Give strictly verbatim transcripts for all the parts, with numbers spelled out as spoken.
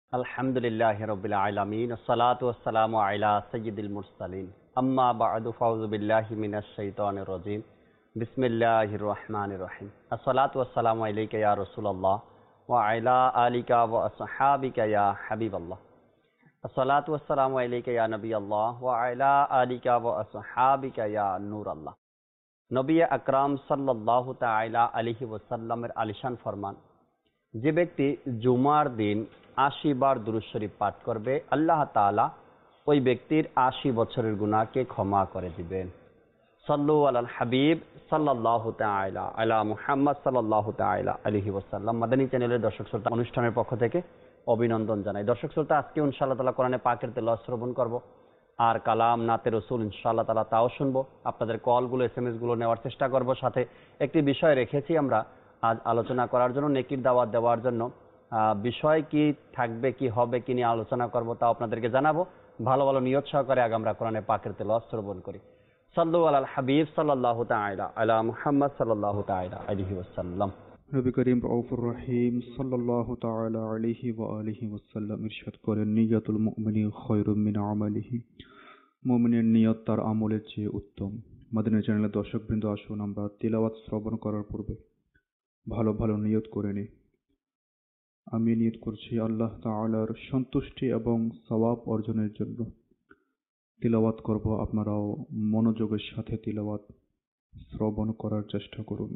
আলহামদুলিল্লাহি রাব্বিল আলামিন আসসালাতু ওয়াসসালামু আলা সাইয়্যিদিল মুরসালিন আম্মা বা'দু ফাউযু বিল্লাহি মিনাশ শাইতানির রাজীম বিসমিল্লাহির রহমানির রহিম আসসালাতু ওয়াসসালামু আলাইকা ইয়া রাসূলুল্লাহ ওয়া আলা আলিকা ওয়া আসহাবিকা ইয়া হাবিবাল্লাহ আসসালাতু ওয়াসসালামু আলাইকা ইয়া নবিয়াল্লাহ ওয়া আলা আলিকা ওয়া আসহাবিকা ইয়া নূরাল্লাহ। নবী আকরাম সাল্লাল্লাহু তাআলা আলাইহি ওয়াসাল্লামের আলিশান ফরমান, যে ব্যক্তি জুমার দিন আশি বার দুরূদ শরীফ পাঠ করবে, আল্লাহ তাআলা ওই ব্যক্তির আশি বছরের গুনাহকে ক্ষমা করে দিবেন। সাল্লু আলাল হাবিব সাল্লাল্লাহু তাআলা আলা মুহাম্মদ সাল্লাল্লাহু তাআলা আলাইহি ওয়াসাল্লাম। মাদানী চ্যানেলের দর্শক শ্রোতা অনুষ্ঠানের পক্ষ থেকে অভিনন্দন জানাই। দর্শক শ্রোতা, আজকে ইনশাআল্লাহ তাআলা কোরআনে পাকের তেলাওয়াত শ্রবণ করব আর কালাম নাতে রসুল ইনশাআল্লাহ তাআলা তাও শুনবো। আপনাদের কলগুলো এসএমএস গুলো নেওয়ার চেষ্টা করব। সাথে একটি বিষয় রেখেছি আমরা আজ আলোচনা করার জন্য, নেকির দাওয়াত দেওয়ার জন্য। বিষয় কি থাকবে, কি হবে, কি নিয়ে আলোচনা করব তা আপনাদেরকে জানাবো। ভালো ভালো নিয়ত সহকারে আগে আমরা কোরআনে পাকের তেলাওয়াত শ্রবণ করি। সাল্লু আলাল হাবিব সাল্লাল্লাহু তাআলা আলা মুহাম্মদ সাল্লাল্লাহু তাআলা আলাইহি ওয়াসাল্লাম। নবী করিম রউফুর রহিম সাল্লাল্লাহু তাআলা আলাইহি ওয়া আলিহি ওয়াসাল্লাম ইরশাদ করেন, নিয়াতুল মুমিনি খায়রুম মিন আমালিহি। মুমিনের নিয়ত তার আমলের চেয়ে উত্তম। মাদিনা চ্যানেলের দর্শকবৃন্দ, আসুন আমরা তিলাওয়াত শ্রবণ করার পূর্বে ভালো ভালো নিয়ত করে নিই। আমি নিয়ত করছি আল্লাহ তাআলার সন্তুষ্টি এবং সওয়াব অর্জনের জন্য। তিলাওয়াত করব, আপনারাও মনোযোগের সাথে তিলাওয়াত শ্রবণ করার চেষ্টা করুন।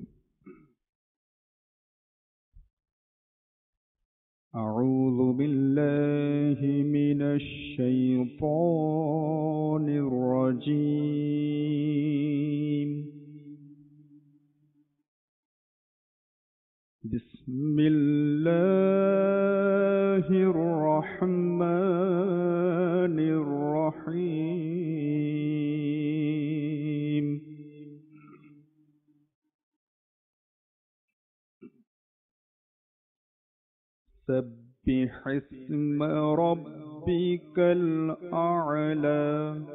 أعوذ بالله من الشيطان الرجيم. بسم الله الرحمن الرحيم. سبح اسم ربك الأعلى.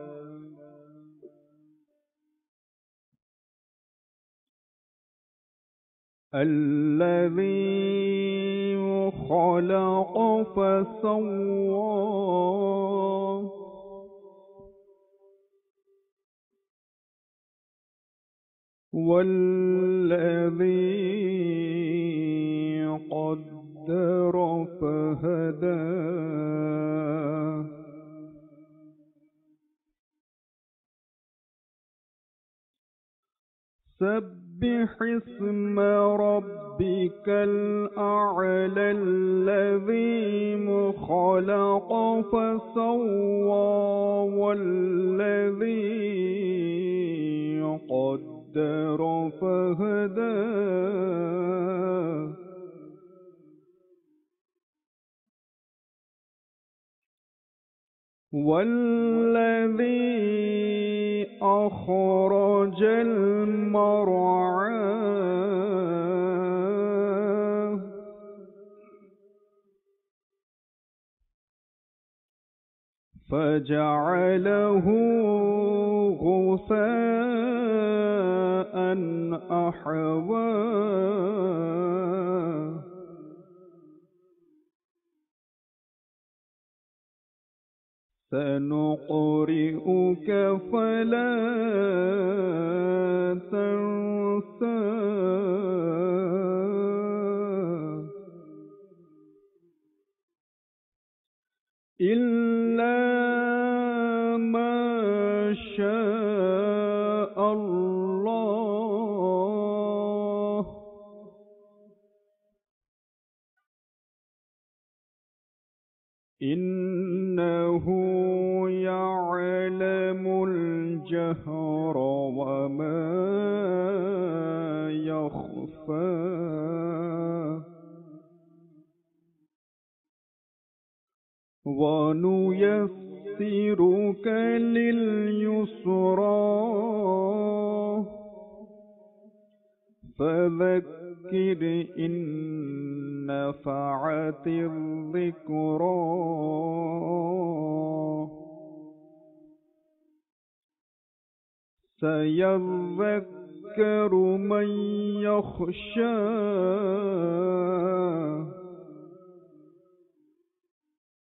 الذي خلق فسوى والذي قدر فهدى. سبح اسم ربك الأعلى. الذي خلق فسوى والذي قدر فهدى. والذي أخرج المرعى فجعله غثاء أحوى. سنقرئك فلا تنسى إلا ما شاء الله. إنه يعلم الجهر وما يخفى. ونيسرك لليسرى فذكر إن نفعت الذكرى. سيذكر من يخشى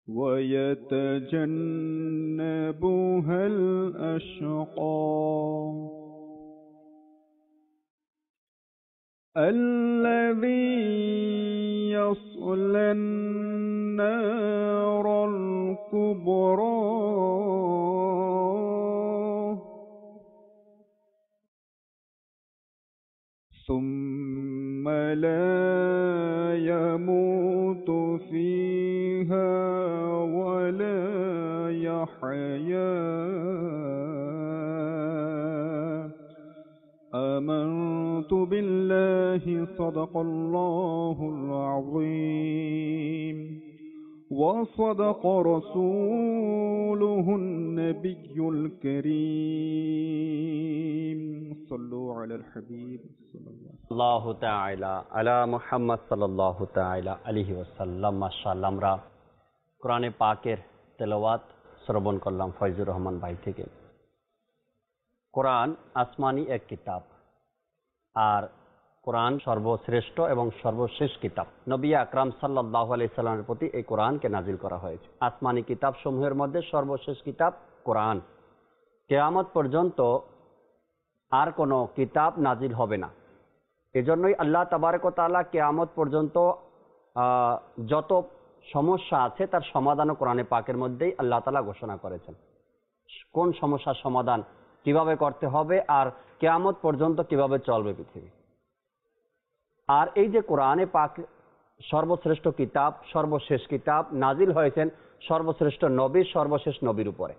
ويتجنبها الأشقى الذي يصلى النار الكبرى ثم لا يموت فيها ولا يحيا آمنت بالله صدق الله العظيم وصدق رسوله النبي الكريم صلوا على الحبيب صلى الله আল্লাহু তাআলা আলা মুহাম্মদ সাল্লাল্লাহু তাআলা আলাইহি ওয়াসাল্লাম। মাশাআল্লাহ, আমরা কোরআনে পাকের তেলাওয়াত শ্রবণ করলাম ফয়জুর রহমান ভাই থেকে। কোরআন আসমানি এক কিতাব, আর কোরআন সর্বশ্রেষ্ঠ এবং সর্বশেষ কিতাব। নবী আকরাম সাল্লাল্লাহু আলাইহি সাল্লামের প্রতি এই কোরআনকে নাজিল করা হয়েছে। আসমানি কিতাব সমূহের মধ্যে সর্বশেষ কিতাব কোরআন। কিয়ামত পর্যন্ত আর কোনো কিতাব নাজিল হবে না। এজন্যই আল্লাহ তাবারক ওয়া তাআলা কিয়ামত পর্যন্ত যত সমস্যা আছে তার সমাধানও কোরআনে পাকের মধ্যেই আল্লাহ তাআলা ঘোষণা করেছেন। কোন সমস্যার সমাধান কিভাবে করতে হবে আর কিয়ামত পর্যন্ত কিভাবে চলবে পৃথিবী। আর এই যে কোরআনে পাক সর্বশ্রেষ্ঠ কিতাব, সর্বশেষ কিতাব, নাজিল হয়েছেন সর্বশ্রেষ্ঠ নবী, সর্বশেষ নবীর উপরে।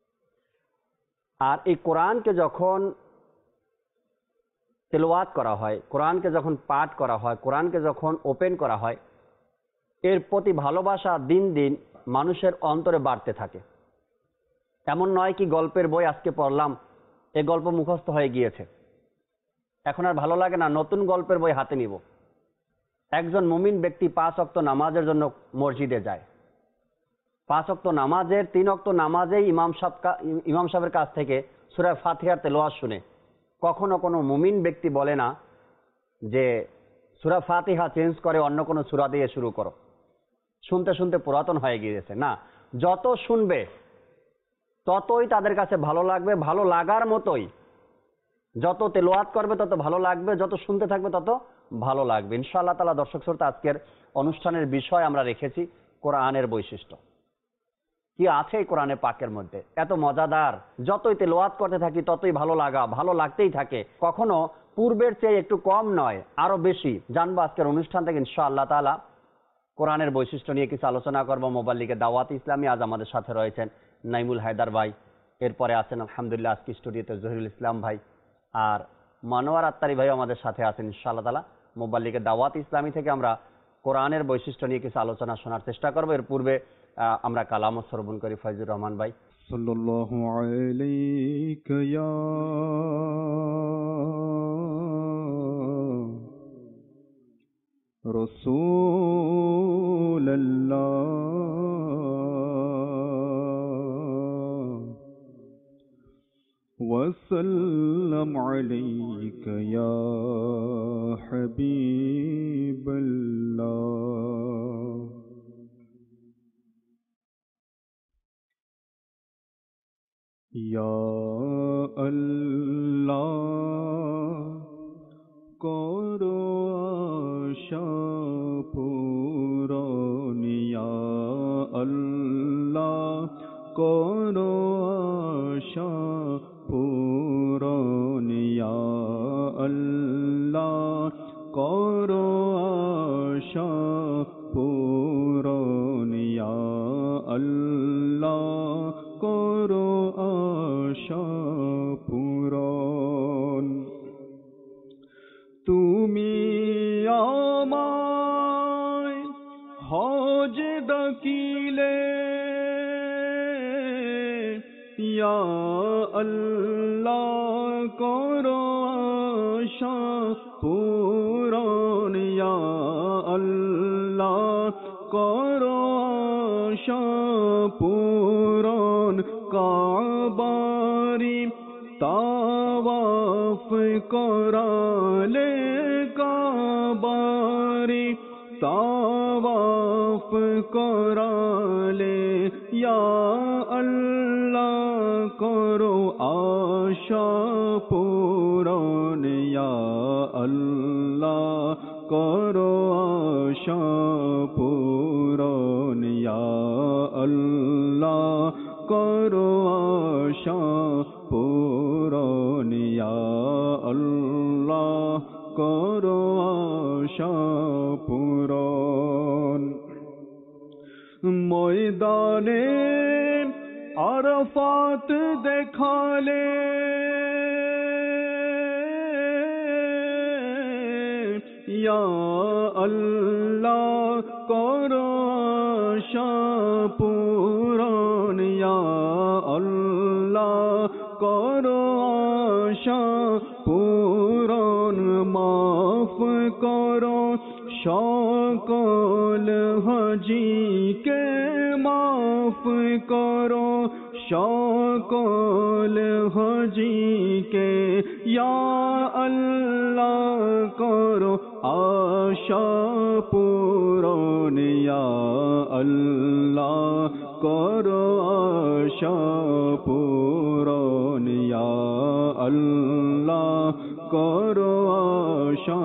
আর এই কোরআনকে যখন তেলাওয়াত করা হয়, কোরআনকে যখন পাঠ করা হয়, কোরআনকে যখন ওপেন করা হয়, এর প্রতি ভালোবাসা দিন দিন মানুষের অন্তরে বাড়তে থাকে। এমন নয় কি গল্পের বই আজকে পড়লাম, এই গল্প মুখস্থ হয়ে গিয়েছে, এখন আর ভালো লাগে না, নতুন গল্পের বই হাতে নিব। একজন মুমিন ব্যক্তি পাঁচ ওয়াক্ত নামাজের জন্য মসজিদে যায়। পাঁচ ওয়াক্ত নামাজের তিন ওয়াক্ত নামাজেই ইমাম সাহেব ইমাম সাহেবের কাছ থেকে সূরা ফাতিহার তেলাওয়াত শুনে কখনো কোনো মুমিন ব্যক্তি বলে না যে সূরা ফাতিহা চেঞ্জ করে অন্য কোনো সূরা দিয়ে শুরু করো, শুনতে শুনতে পুরাতন হয়ে গিয়েছে। না, যত শুনবে ততই তাদের কাছে ভালো লাগবে, ভালো লাগার মতোই। যত তেলাওয়াত করবে তত ভালো লাগবে, যত শুনতে থাকবে তত ভালো লাগবে। ইনশাআল্লাহ তাআলা দর্শক শ্রোতা, আজকের অনুষ্ঠানের বিষয় আমরা রেখেছি কোরআনের বৈশিষ্ট্য। কি আছে এই কোরআনে পাকের মধ্যে এত মজাদার, যতই তেলাওয়াত করতে থাকি ততই ভালো লাগা, ভালো লাগতেই থাকে, কখনো পূর্বের চেয়ে একটু কম নয়, আরো বেশি। জানবো আজকের অনুষ্ঠান থেকে ইনশাআল্লাহ তাআলা কোরআনের বৈশিষ্ট্য নিয়ে কিছু আলোচনা করবো। মোবাল্লিগে দাওয়াত ইসলামী আজ আমাদের সাথে রয়েছেন নাইমুল হায়দার ভাই, এরপরে আছেন আলহামদুলিল্লাহ আজকে স্টুডিওতে জহিরুল ইসলাম ভাই, আর মনোয়ার আত্তারি ভাই আমাদের সাথে আছেন ইনশাআল্লাহ তাআলা। মোবাল্লিগে দাওয়াত ইসলামী থেকে আমরা কোরআনের বৈশিষ্ট্য নিয়ে কিছু আলোচনা শোনার চেষ্টা করবো। এর পূর্বে আমরা কালামও শ্রবণ করি ফয়জুর রহমান ভাই। সাল্লাল্লাহু আলাইকা ইয়া রাসূলুল্লাহ ওয়া সাল্লাম আলাইকা ইয়া হাবিবাল্লাহ। ইয়া আল্লাহ করো আশা পূরণ, ইয়া আল্লাহ করো আশা পূরণ, ইয়া আল্লাহ করো আশা পূরণ, ইয়া আল্লাহ করো আশা পূরণ। তুমি আমায় হজ ডাকিলে, ইয়া আল্লাহ করো আশা পূরণ, ইয়া আল্লাহ করো আশা পূরণ। কাবারি তাওয়াফ করালে, কাবারি তাওয়াফ করালে, ইয়া আল্লাহ করো আশা পূরণ ইয়া আল্লাহ করো আশা পূরণ ময়দানে আরাফাত দেখালে ইয়া আল্লাহ করো আশা পূরণ ইয়া আল্লাহ করো আশা পূরণ মাফ করো সকল হাজিকে মাফ করো সকল হাজিকে ইয়া আল্লাহ করো আশা পূরণ ইয়া আল্লাহ করো আশা পূরণ ইয়া আল্লাহ করো আশা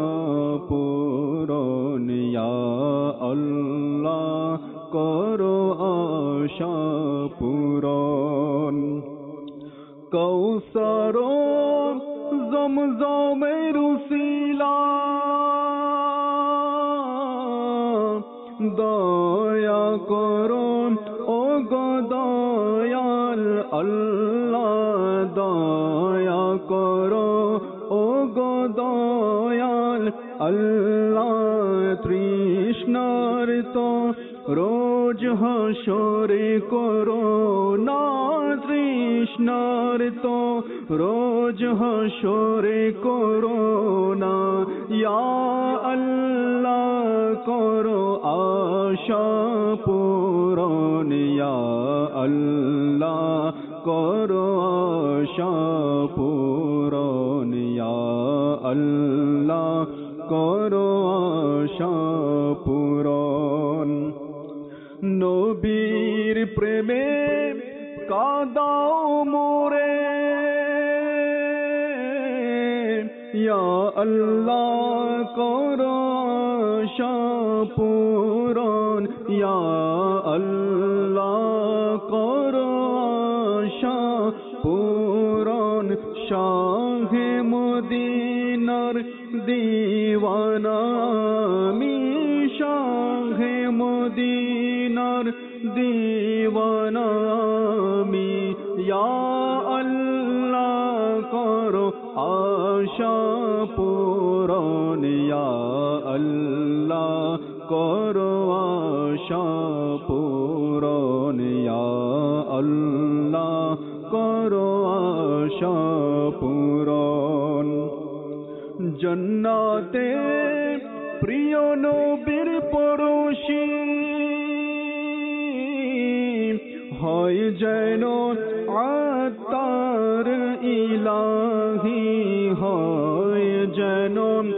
পূরণ ইয়া আল্লাহ করো আশা পূরণ কৌসর জমজমের উসিলা দয়া করো ও গো দয়াল আল্লাহ দয়া করো ও গো দয়াল আল্লাহ তৃষ্ণার তো রোজ হাসরে করো না তৃষ্ণার তো রোজ হাসরে করো না ইয়া আল্লাহ করো আশা পূরণ ইয়া আল্লাহ করো আশা পূরণ ইয়া আল্লাহ করো আশা পূরণ নবীর প্রেমে কাদাও মোরে ইয়া আল্লাহ করো আশা পূরণ ইয়া আল্লাহ করো আশা পূরণ শাহে মদিনার দিওয়ানা আমি শাহে মদিনার দিওয়ানা আমি ইয়া আল্লাহ করো আশা পূরণ ইয়া আল্লাহ করো আশা পূরণ ইয়া আল্লাহ করো আশা পূরণ জান্নাতে প্রিয় নবীর পরশী হয় যেন আত্মার ইলাহি হয় যেন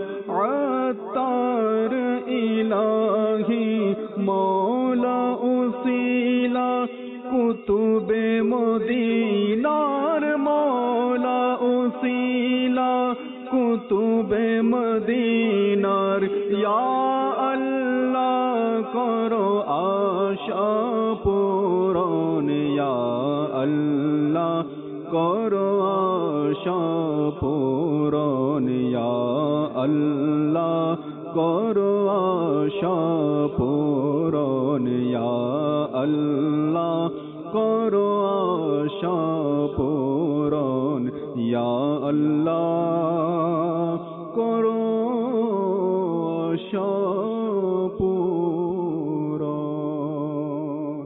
আত্মার ইলাহি মৌলা উসিলা কুতুবে মদিনার মৌলা উসিলা কুতুবে মদিনার ইয়া আল্লাহ করো আশা পূরণ ইয়া আল্লাহ করো আশা পূরণ ইয়া আল্লাহ করো আশা পূরণ ইয়া আল্লাহ করো আশা পূরণ ইয়া আল্লাহ করো আশা পূরণ।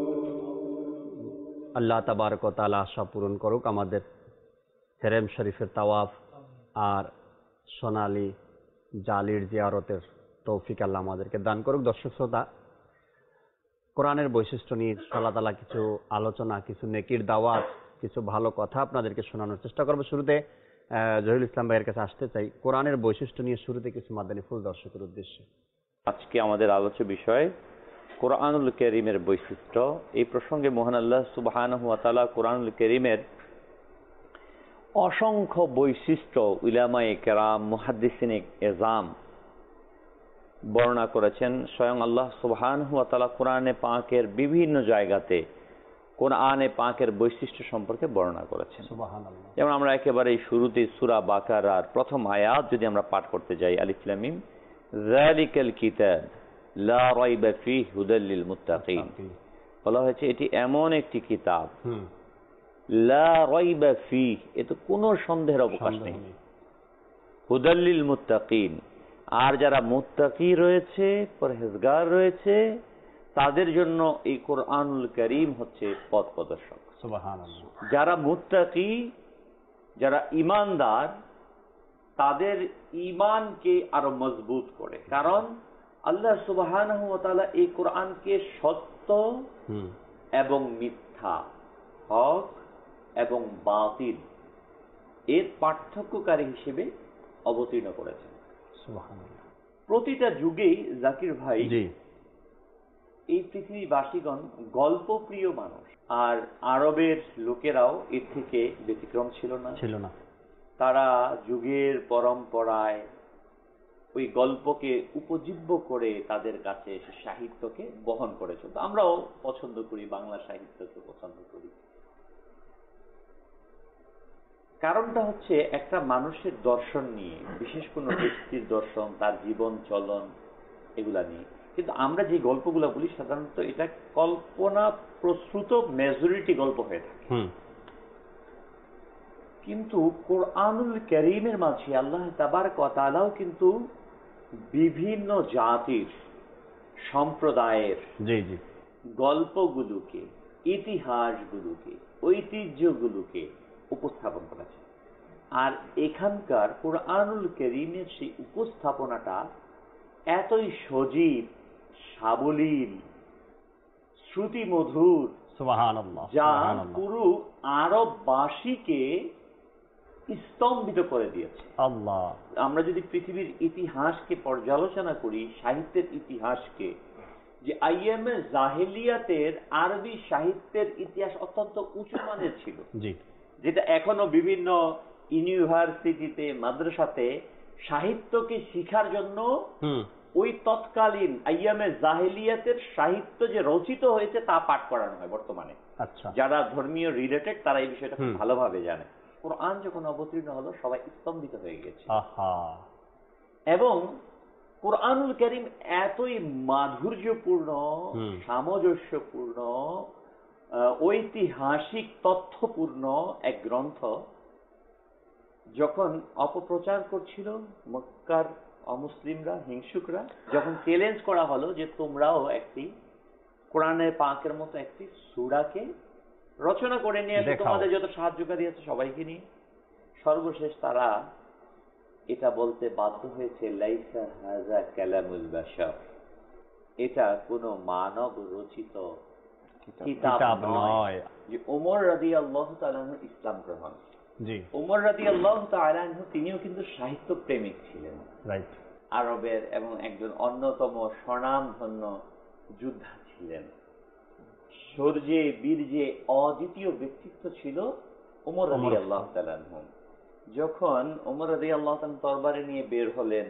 আল্লাহ তাবারক ওয়া তাআলা আশা পূরণ করুক। আমাদের হেরেম শরীফের তাওয়াফ আর সোনালী জালির জিয়ারতের তৌফিক আল্লাহ আমাদেরকে দান করুক। দর্শক শ্রোতা, কোরআনের বৈশিষ্ট্য নিয়ে আল্লাহ তাআলা কিছু আলোচনা, কিছু নেকির দাওয়াত, কিছু ভালো কথা আপনাদেরকে শোনানোর চেষ্টা করবো। শুরুতে জহিরুল ইসলাম ভাইয়ের কাছে আসতে চাই, কোরআনের বৈশিষ্ট্য নিয়ে শুরুতে কিছু মাদানী ফুল দর্শকের উদ্দেশ্যে। আজকে আমাদের আলোচ্য বিষয় কোরআনুল কারীমের বৈশিষ্ট্য। এই প্রসঙ্গে মহান আল্লাহ সুবহানাহু ওয়া তাআলা কোরআনুল কারীমের অসংখ্য বৈশিষ্ট্য উলামায়ে কেরাম, মুহাদ্দিসিনে এজাম বর্ণনা করেছেন। স্বয়ং আল্লাহ সুবহানাহু ওয়া তাআলা কোরআনে পাকের বিভিন্ন জায়গাতে কোরআনে পাকের বৈশিষ্ট্য সম্পর্কে বর্ণনা করেছেন। সুবহানাল্লাহ। যেমন আমরা একেবারে শুরুতে সূরা বাকারার প্রথম আয়াত যদি আমরা পাঠ করতে যাই, আলিফ লাম মিম, যালিকাল কিতাব লা রাইবা ফীহি হুদাল লিল মুত্তাকিন, বলা হয়েছে এটি এমন একটি কিতাব, লা রাইবা ফীহি, এতে কোনো সন্দেহের অবকাশ নেই, হুদাল লিল মুত্তাকিন, আর যারা মুত্তাকি রয়েছে, পরহেজগার রয়েছে, তাদের জন্য এই কোরআনুল কারীম হচ্ছে পথ প্রদর্শক। সুবহানাল্লাহ। যারা মুত্তাকি, যারা ঈমানদার, তাদের ঈমানকে আরো মজবুত করে, কারণ আল্লাহ সুবহানাহু ওয়া তাআলা এই কোরআনকে সত্য এবং মিথ্যা, হক এবং বাতিল এর পার্থক্যকারী হিসেবে অবতীর্ণ করেছেন। সুবহানাল্লাহ। প্রতিটা যুগেই জাকির ভাই এই পৃথিবীবাসীগণ গল্প প্রিয় মানুষ, আর আরবের লোকেরাও এর থেকে ব্যতিক্রম ছিল না ছিল না তারা যুগের পরম্পরায় ওই গল্পকে উপজীব্য করে তাদের কাছে এসে সাহিত্যকে বহন করেছে। আমরাও পছন্দ করি, বাংলা সাহিত্যকে পছন্দ করি। কারণটা হচ্ছে একটা মানুষের দর্শন নিয়ে, বিশেষ কোন ব্যক্তির দর্শন, তার জীবন চলন, এগুলা নিয়ে। কিন্তু আমরা যে গল্পগুলো বলি সাধারণত এটা কল্পনা প্রসূত মেজরিটি গল্প হয়ে থাকে। কিন্তু কোরআনুল কারীমের মাঝে আল্লাহ তাবারক ওয়া তাআলাও কিন্তু বিভিন্ন জাতির, সম্প্রদায়ের জি জি গল্পগুলোকে, ইতিহাসগুলোকে, ঐতিহ্যগুলোকে উপস্থাপন করেছে। আর এখানকার কোরআনুল কারীমের সেই উপস্থাপনাটা এতই সজীব, সাবলীল, শ্রুতি মধুর, সুবহানাল্লাহ, যা পুরো আরববাসীকে স্তম্ভিত করে দিয়েছে। আল্লাহ। আমরা যদি পৃথিবীর ইতিহাসকে পর্যালোচনা করি, সাহিত্যের ইতিহাসকে, যে আইয়ামে জাহেলিয়াতের আরবি সাহিত্যের ইতিহাস অত্যন্ত উঁচু মানের ছিল, জি, যেটা এখনো বিভিন্ন ইউনিভার্সিটিতে, মাদ্রাসাতে সাহিত্যকে শিখার জন্য ওই তৎকালীন আইয়ামে জাহেলিয়াতের সাহিত্য যে রচিত হয়েছে তা পাঠ করানো হয় বর্তমানে। আচ্ছা, যারা ধর্মীয় রিলেটেড তারা এই বিষয়টা খুব ভালোভাবে জানে। কোরআন যখন অবতীর্ণ হলো সবাই স্তম্ভিত হয়ে গেছে। এবং কোরআনুল কারীম এতই মাধুর্যপূর্ণ, সামঞ্জস্যপূর্ণ, ঐতিহাসিক তথ্যপূর্ণ এক গ্রন্থ, যখন অপপ্রচার করছিল মক্কার অমুসলিমরা, হিংসুকরা, যখন চ্যালেঞ্জ করা হলো যে তোমরাও একটি কোরআনের পাকের মতো একটি সূরাকে রচনা করে নিয়ে এসে তোমাদের যত সাহায্যকারী আছে সবাইকে নিয়ে, সর্বশেষ তারা এটা বলতে বাধ্য হয়েছে, লাইসা হাযা কালামুল বাশার, এটা কোনো মানব রচিত কিতাব নয়। যে ওমর রাদিয়াল্লাহু তাআলা আনহু ইসলাম গ্রহণ, জি, ওমর রাদিয়াল্লাহু তাআলা আনহু তিনিও কিন্তু সাহিত্য প্রেমিক ছিলেন, রাইট, আরবের, এবং একজন অন্যতম স্বনামধন্য যোদ্ধা ছিলেন। শৌর্যে, বীর্যে অদ্বিতীয় ব্যক্তিত্ব ছিল ওমর রাদিয়াল্লাহু তাআলা আনহু। যখন ওমর রাদিয়াল্লাহু তাআলা তরবারি নিয়ে বের হলেন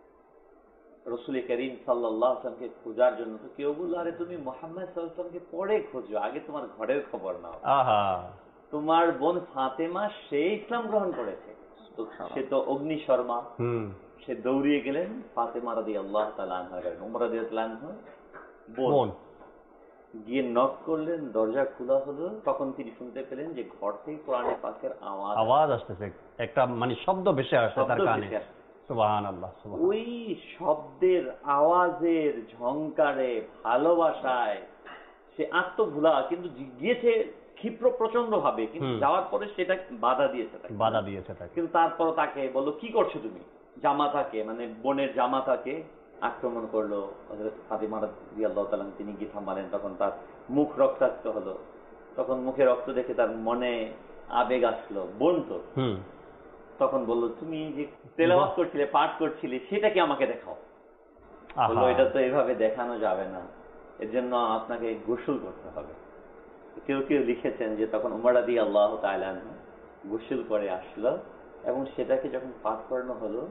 রাসূল করিম সাল্লাল্লাহু আলাইহি ওয়াসাল্লামকে খোঁজার জন্য, তো কেউ বলল, আরে তুমি মুহাম্মদ সাল্লাল্লাহু আলাইহি ওয়াসাল্লামকে পরে খোঁজো, আগে তোমার ঘরের খবর নাও। আহা, তোমার বোন ফাতেমা সে ইসলাম গ্রহণ করেছে, সে তো অগ্নি শর্মা, সে দৌড়িয়ে গেলেন ফাতেমা রাদিয়াল্লাহু তাআলা আনহা, ওমর রাদিয়াল্লাহু আনহু বোন, গিয়ে নক করলেন, দরজা খোলা হলো। তখন তিনি শুনতে পেলেন যে ঘর থেকে কোরআনের পাকের আওয়াজ আওয়াজ আসতেছে, একটা মানে শব্দ ভেসে আসছে তার কানে। সুবহানাল্লাহ। ওই শব্দের, আওয়াজের ঝংকারে, ভালোবাসায় সে আত্মভুলা, কিন্তু গিয়েছে ক্ষিপ্র প্রচন্ড ভাবে, কিন্তু যাওয়ার পরে সেটা বাধা দিয়েছে তাকে, বাধা দিয়েছে তাকে। কিন্তু তারপর তাকে বললো, কি করছো তুমি? জামাতাকে, মানে বোনের জামাতাকে আক্রমণ করলো হযরত ফাতিমা রাদিয়াল্লাহু তাআলা, তিনি গিয়ে থামালেন। তখন তার মুখ রক্তাক্ত হলো। তখন মুখে রক্ত দেখে তার মনে আবেগ আসলো, বোন তো, তখন বলল, তুমি যে তেলাওয়াত করছিলে, পাঠ করছিলে, সেটা কি আমাকে দেখাও। বললো, এটা তো এভাবে দেখানো যাবে না, এর জন্য আপনাকে গোসল করতে হবে। কেউ কেউ লিখেছেন যে তখন ওমর রাদিয়াল্লাহু তাআলা গোসল করে আসলো, এবং সেটাকে যখন পাঠ করানো হলো,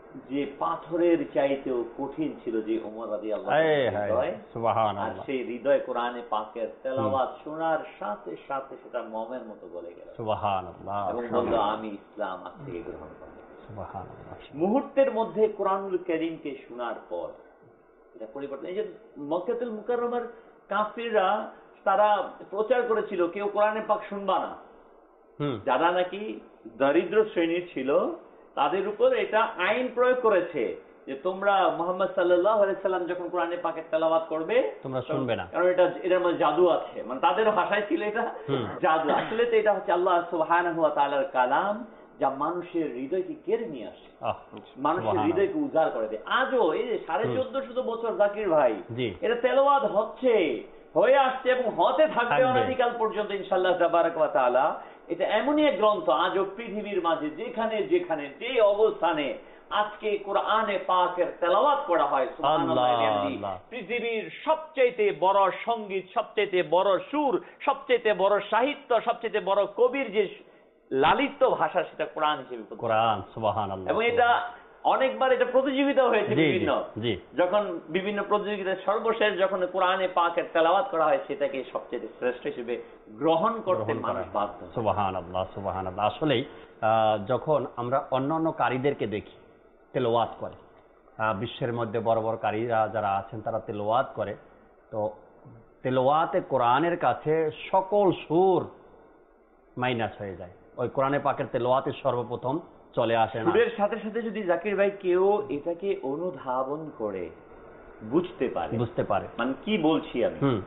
যে পাথরের চাইতেও কঠিন ছিল যে ওমর রাদিয়াল্লাহু এই আনহু হায়, হৃদয়, আর সুবহানাল্লাহ, সেই হৃদয় কোরআনে পাকের তেলাওয়াত শোনার সাথে সাথে সেটা মমের মতো গলে গেল সুবহানাল্লাহ, এবং বললো আমি ইসলাম আজ থেকে গ্রহণ করব। সুবহানাল্লাহ। মুহূর্তের মধ্যে কোরআনুল কারীমকে শোনার পর এটা পরিবর্তন। এই যে মক্কাতুল মুকাররমার কাফিররা তারা প্রচার করেছিল কেউ কোরআনে পাক শুনবা না, হুম, যারা নাকি দরিদ্র শ্রেণীর ছিল তাদের উপর এটা আইন প্রয়োগ করেছে যে তোমরা মুহাম্মদ সাল্লাল্লাহু আলাইহি সাল্লাম যখন কোরআনে পাকের তেলাওয়াত করবে তোমরা শুনবে না, কারণ এটা এটার মধ্যে জাদু আছে, মানে তাদের ভাষায় ছিল এটা হুম। জাদু। আসলে তো এটা হচ্ছে আল্লাহ সুবহানাহু ওয়া তাআলার কালাম, যা মানুষের হৃদয়কে কেড়ে নিয়ে আসে, আহ, মানুষের সুবহানাল্লাহ। হৃদয়কে উজাড় করে দেয়। আজও এই যে সাড়ে হুম। চোদ্দশত বছর জাকির ভাই, জি। এটা তেলাওয়াত হচ্ছে, হয়ে আসছে এবং হতে থাকবে থাকবে। অনাদিকাল পর্যন্ত ইনশাআল্লাহ তাবারাক ওয়া তাআলা। এটা এমনই এক গ্রন্থ আজও পৃথিবীর মাঝে যেখানে যেখানে যে অবস্থানে আজকে কোরআনে পাকের তেলাওয়াত করা হয়, সুবহানাল্লাহ, আল্লাহ, বিহামদি, আল্লাহ। পৃথিবীর সবচেয়ে বড় সঙ্গীত, সবচেয়ে বড় সুর, সবচেয়ে বড় সাহিত্য, সবচেয়ে বড় কবির যে লালিত্য ভাষা, সেটা কোরআন হিসেবে প্রতিষ্ঠিত। কোরআন, সুবহানাল্লাহ। এবং এটা অনেকবার এটা প্রতিযোগিতা হয়েছে জি, জি, বিভিন্ন, জি। যখন বিভিন্ন প্রতিযোগিতায় সর্বশেষ যখন কোরআনে পাকের তেলাওয়াত করা হয় সেটাকে সবচেয়ে শ্রেষ্ঠ হিসেবে গ্রহণ করতে গ্রহণ মানুষ করা। বাধ্য। সুবহানাল্লাহ, সুবহানাল্লাহ। আসলেই আহ, যখন আমরা অন্যান্য কারীদেরকে দেখি তেলাওয়াত করে, আহ, বিশ্বের মধ্যে বড় বড় কারীরা যারা আছেন তারা তেলাওয়াত করে, তো তেলাওয়াতে কোরআনের কাছে সকল সুর মাইনাস হয়ে যায়, ওই কোরআনে পাকের তেলাওয়াতে সর্বপ্রথম চলে আসে না। সুরের সাথে সাথে যদি জাকির ভাই কেউ এটাকে অনুধাবন করে বুঝতে পারে, বুঝতে পারে, মানে কি বলছি আমি, হুম,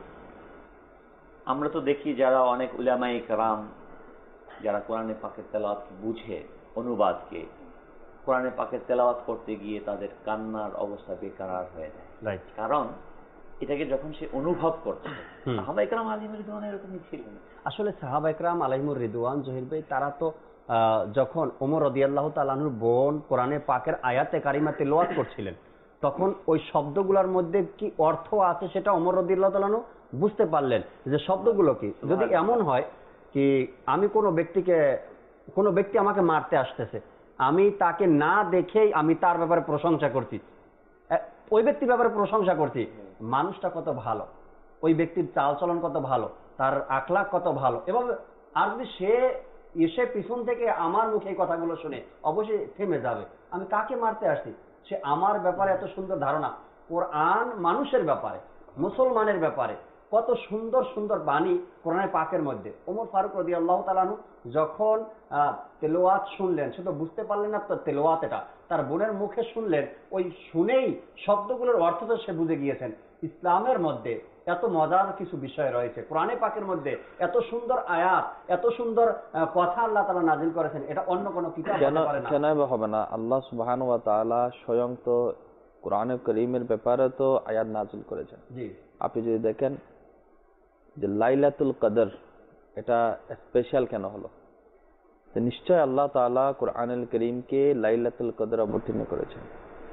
আমরা তো দেখি যারা অনেক উলামায়ে কেরাম যারা কোরআনে পাকের তেলাওয়াত বুঝে, অনুবাদকে কোরআনে পাকের তেলাওয়াত করতে গিয়ে তাদের কান্নার অবস্থা বেকার হয়ে যায়। রাইট, কারণ এটাকে যখন সে অনুভব করছে, হুম। সাহাবা ইকরাম আলিম রিদওয়ান এরকমই ছিলেন। আসলে সাহাবা ইকরাম আলাইহিমুর রিদওয়ান, জহির ভাই, তারা তো আহ, যখন ওমর রাদিয়াল্লাহু তাআলা আনহুর বোন কোরআনে পাকের আয়াতে কারিমা তেলাওয়াত করছিলেন, তখন ওই শব্দগুলোর মধ্যে কি অর্থ আছে সেটা ওমর রাদিয়াল্লাহু তাআলা আনহু বুঝতে পারলেন যে শব্দগুলো কি। যদি এমন হয় কি আমি কোনো ব্যক্তিকে, কোনো ব্যক্তি আমাকে মারতে আসতেছে, আমি তাকে না দেখেই আমি তার ব্যাপারে প্রশংসা করছি, এ- ওই ব্যক্তির ব্যাপারে প্রশংসা করছি, মানুষটা কত ভালো, ওই ব্যক্তির চালচলন কত ভালো, তার আখলাক কত ভালো, এবং আর যদি সে এসে পিছন থেকে আমার মুখে এই কথাগুলো শুনে অবশ্যই থেমে যাবে, আমি কাকে মারতে আসছি, সে আমার ব্যাপারে এত সুন্দর ধারণা, কোরআন মানুষের ব্যাপারে, মুসলমানের ব্যাপারে কত সুন্দর সুন্দর বাণী কোরআনে পাকের মধ্যে। ওমর ফারুক রাদিয়াল্লাহু তাআলা আনহু যখন আহ, তেলাওয়াত শুনলেন, সে তো বুঝতে পারলেন না তো তেলাওয়াত এটা, তার বোনের মুখে শুনলেন, ওই শুনেই শব্দগুলোর অর্থ তো সে বুঝে গিয়েছেন। ইসলামের মধ্যে এত মজার কিছু বিষয় রয়েছে, কোরআনে পাকের মধ্যে এত সুন্দর আয়াত, এত সুন্দর আহ, কথা আল্লাহ তাআলা নাযিল করেছেন, এটা অন্য কোনো কিতাব কেন হতে পারে না। কেন বা হবে না? আল্লাহ সুবহানাহু ওয়া তাআলা স্বয়ং তো কোরআনে কারীমের ব্যাপারে তো আয়াত নাযিল করেছেন। জি, আপনি যদি দেখেন যে লাইলাতুল কদর এটা স্পেশাল কেন হলো, তো নিশ্চয় আল্লাহ তাআলা কোরআনুল কারীমকে লাইলাতুল কদর অবতীর্ণ করেছেন।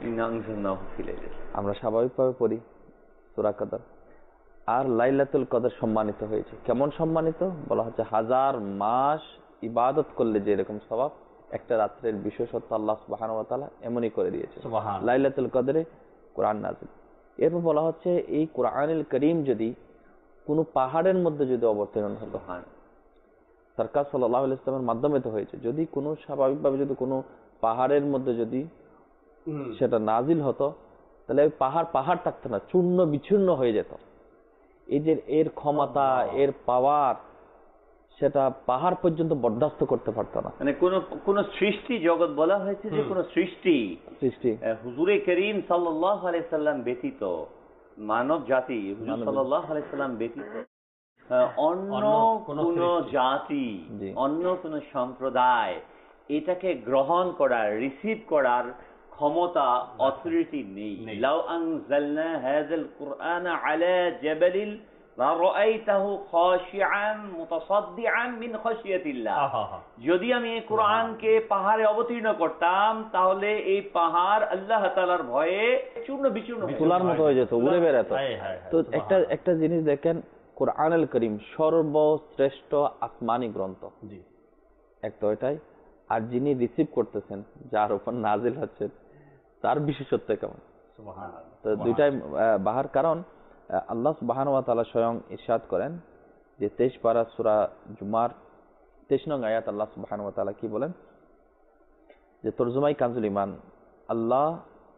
আমরা স্বাভাবিকভাবে পড়ি সূরা কদর, আর লাইলাতুল কদর সম্মানিত হয়েছে। কেমন সম্মানিত? বলা হচ্ছে হাজার মাস ইবাদত করলে যে এরকম সওয়াব, একটা রাত্রের বিশেষত্ব আল্লাহ সুবহানাহু ওয়া তাআলা এমনই করে দিয়েছে সুবহান। লাইলাতুল কদরে কোরআন নাযিল। এরপর বলা হচ্ছে এই কোরআনুল কারীম যদি কোনো পাহাড়ের মধ্যে যদি অবতীর্ণ হতো, সরকার সাল্লাল্লাহু আলাইহি ওয়াসাল্লামের মাধ্যমে তো হয়েছে, যদি কোনো স্বাভাবিকভাবে যদি কোনো পাহাড়ের মধ্যে যদি হুম, সেটা নাজিল হতো, তাহলে ওই পাহাড় পাহাড় থাকতো না, চূর্ণ বিচূর্ণ হয়ে যেত। এই যে এর ক্ষমতা, এর পাওয়ার, সেটা পাহাড় পর্যন্ত বরদাস্ত করতে পারতো না। মানে কোন কোন সৃষ্টি জগৎ বলা হয়েছে যে হুম। কোন সৃষ্টি সৃষ্টি আহ, হুজুরে করিম সাল্লাল্লাহু আলাইহি সাল্লাম ব্যতীত, মানব জাতি হুজুর মানব- সাল্লাল্লাহু আলাইহি সাল্লাম ব্যতীত আহ, অন্য অন্য কোন কোন সৃষ্টি। জাতি, জি। অন্য কোন সম্প্রদায় এটাকে গ্রহণ করার, রিসিভ করার ক্ষমতা, অথরিটি নেই। নেই। লাউ আনজালনা হাযাল কুরআনা আলা জাবালিন লারাআইতাহু খাশিআন মুতাসাদ্দিআন মিন খাশিয়াতিল্লাহ। আহা, আহা। যদি আমি এই কোরআনকে পাহাড়ে অবতীর্ণ করতাম, তাহলে এই পাহাড় আল্লাহ তাআলার ভয়ে চূর্ণ বিচূর্ণ হয়ে যেত। তুলার মতো হয়ে যেত, উড়ে বেড়াতো। হায়, হায়, হায়, তো সুবহান। একটা একটা জিনিস দেখেন, কোরআনুল কারীম সর্বশ্রেষ্ঠ আসমানি গ্রন্থ, জি, এক তো এটাই। আর যিনি রিসিভ করতেছেন, যার উপর নাজিল হচ্ছে, তার বিশেষত্ব কেমন। সুবহানাল্লাহ। তো দুইটাই আহ, বাহার কারণ আহ, আল্লাহ সুবহানাহু ওয়া তাআলা স্বয়ং ইরশাদ করেন যে তেইশ পারা সূরা জুমার তেইশ নং আয়াত আল্লাহ সুবহানাহু ওয়া তাআলা কি বলেন যে তরজমাই কানজুল ঈমান, আল্লাহ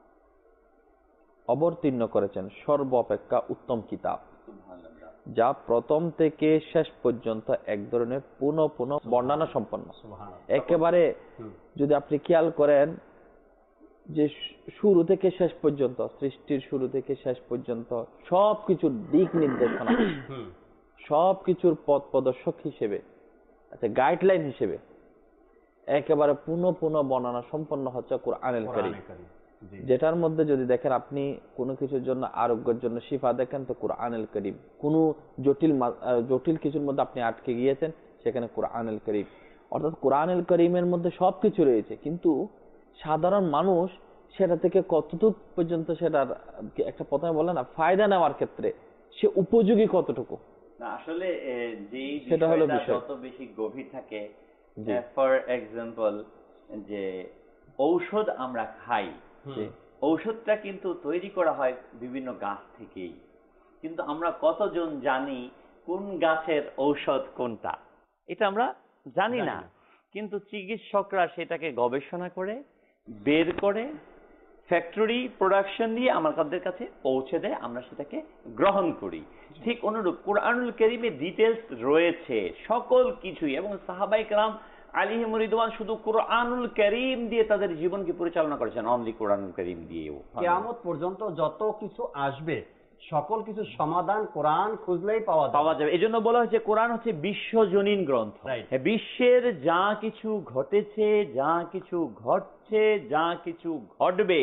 অবতীর্ণ করেছেন সর্ব অপেক্ষা উত্তম কিতাব, যা প্রথম থেকে শেষ পর্যন্ত এক ধরনের পুনঃ পুনঃ বর্ণনা সম্পন্ন। সুবহানাল্লাহ। একেবারে হুম। যদি আপনি খেয়াল করেন যে শুরু থেকে শেষ পর্যন্ত, সৃষ্টির শুরু থেকে শেষ পর্যন্ত সবকিছুর দিক নির্দেশনা, হুম। সবকিছুর পথ প্রদর্শক হিসেবে, আচ্ছা গাইডলাইন হিসেবে একেবারে পুনঃ পুনঃ বর্ণনা সম্পন্ন হচ্ছে কোরআনুল কারীম। কোরআনে কারীম। জি। যেটার মধ্যে যদি দেখেন আপনি কোনো কিছুর জন্য আরোগ্যের জন্য শিফা দেখেন তো কোরআনুল কারীম, কোনো জটিল মা- আহ, জটিল কিছুর মধ্যে আপনি আটকে গিয়েছেন সেখানে কোরআনুল কারীম, অর্থাৎ কোরআনুল কারীমের মধ্যে সবকিছু রয়েছে। কিন্তু সাধারণ মানুষ সেটা থেকে কতটুকু পর্যন্ত সেটার একটা প্রথমে বলে না ফায়দা নেওয়ার ক্ষেত্রে সে উপযোগী কতটুকু, না আসলে এ, যেই সেটা হলো বিষয়টা বিষয়। যত বেশি গভীর থাকে, জি। ফর এক্সাম্পল যে ঔষধ আমরা খাই, জি। ঔষধটা কিন্তু তৈরি করা হয় বিভিন্ন গাছ থেকেই, কিন্তু আমরা কতজন জানি কোন গাছের ঔষধ কোনটা, এটা আমরা জানি না। কিন্তু চিকিৎসকরা সেটাকে গবেষণা করে বের করে ফ্যাক্টরি প্রোডাকশন দিয়ে আমাদের কাছে পৌঁছে দেয়, আমরা সেটাকে গ্রহণ করি। ঠিক অনুরূপ কোরআনুল কারীমে ডিটেলস রয়েছে সকল কিছুই, এবং সাহাবায়ে কেরাম আলাইহিম রিদওয়ান শুধু কোরআনুল কারীম দিয়ে তাদের জীবনকে পরিচালনা করেছেন, অনলি কোরআনুল কারীম দিয়েও। কিয়ামত পর্যন্ত যত কিছু আসবে সকল কিছু সমাধান কোরআন খুঁজলেই পাওয়া যাবে। পাওয়া যাবে। এজন্য বলা হয়েছে কোরআন হচ্ছে বিশ্বজনীন গ্রন্থ। Right. হ্যাঁ, বিশ্বের যা কিছু ঘটেছে, যা কিছু ঘটছে, যা কিছু ঘটবে,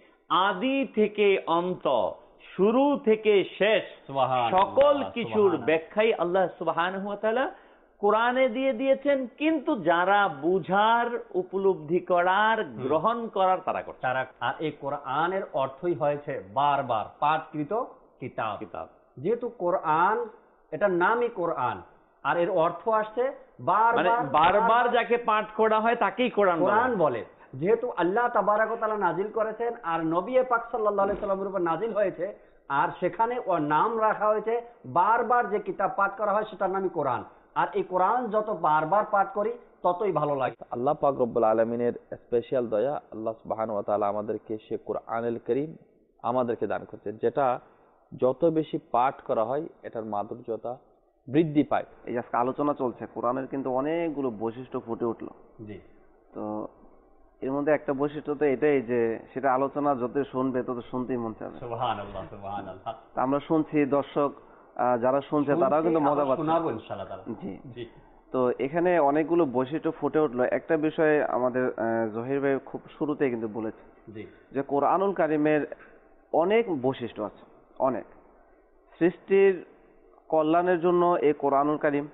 আদি থেকে অন্ত, শুরু থেকে শেষ, সুবহানাল্লাহ, সকল কিছুর সুবহানাল্লাহ। ব্যাখ্যাই আল্লাহ সুবহানাহু ওয়া তাআলা কোরআনে দিয়ে দিয়েছেন। কিন্তু যারা বুঝার, উপলব্ধি করার, গ্রহণ করার তারা করছে তারা, আর এই কোরআনের অর্থই হয়েছে বারবার পাঠকৃত কিতাব। কিতাব। যেহেতু কোরআন, এটার নামই কোরআন, আর এর অর্থ আসছে মানে বারবার বারবার যাকে পাঠ করা হয় তাকেই কোরআন বলা কোরআন হয়। বলে। যেহেতু আল্লাহ তাবারাক ওয়া তাআলা নাজিল করেছেন আর নবী পাক সাল্লাল্লাহু আলাইহি সাল্লামের উপর নাজিল হয়েছে, আর সেখানে ওর নাম রাখা হয়েছে, বারবার যে কিতাব পাঠ করা হয় সেটার নামই কোরআন। আর এই কোরআন যত বারবার পাঠ করি ততই ভালো লাগে। আল্লাহ পাক রব্বুল আলামিনের স্পেশাল দয়া, আল্লাহ সুবহানাহু ওয়া তাআলা আমাদেরকে সে কোরআনুল কারীম আমাদেরকে দান করছে, যেটা যত বেশি পাঠ করা হয় এটার মাধুর্যতা বৃদ্ধি পায়। এই যে আজকে আলোচনা চলছে কোরআনের কিন্তু অনেকগুলো বৈশিষ্ট্য ফুটে উঠলো। জি। তো এর মধ্যে একটা বৈশিষ্ট্য তো এটাই যে সেটা আলোচনা যত শুনবে তত শুনতেই মন চাবে। সুবহানাল্লাহ, সুবহানাল্লাহ। তা আমরা শুনছি, দর্শক আহ, যারা শুনছে তারাও কিন্তু মজা পাচ্ছে। শোনাবো ইনশাআল্লাহ তাআলা। জি। জি। তো এখানে অনেকগুলো বৈশিষ্ট্য ফুটে উঠলো। একটা বিষয়ে আমাদের আহ, জহির ভাই খুব শুরুতেই কিন্তু বলেছে জি। যে কোরআনুল কারীমের অনেক বৈশিষ্ট্য আছে, অনেক। সৃষ্টির কল্যাণের জন্য এই কোরআনুল কারীম,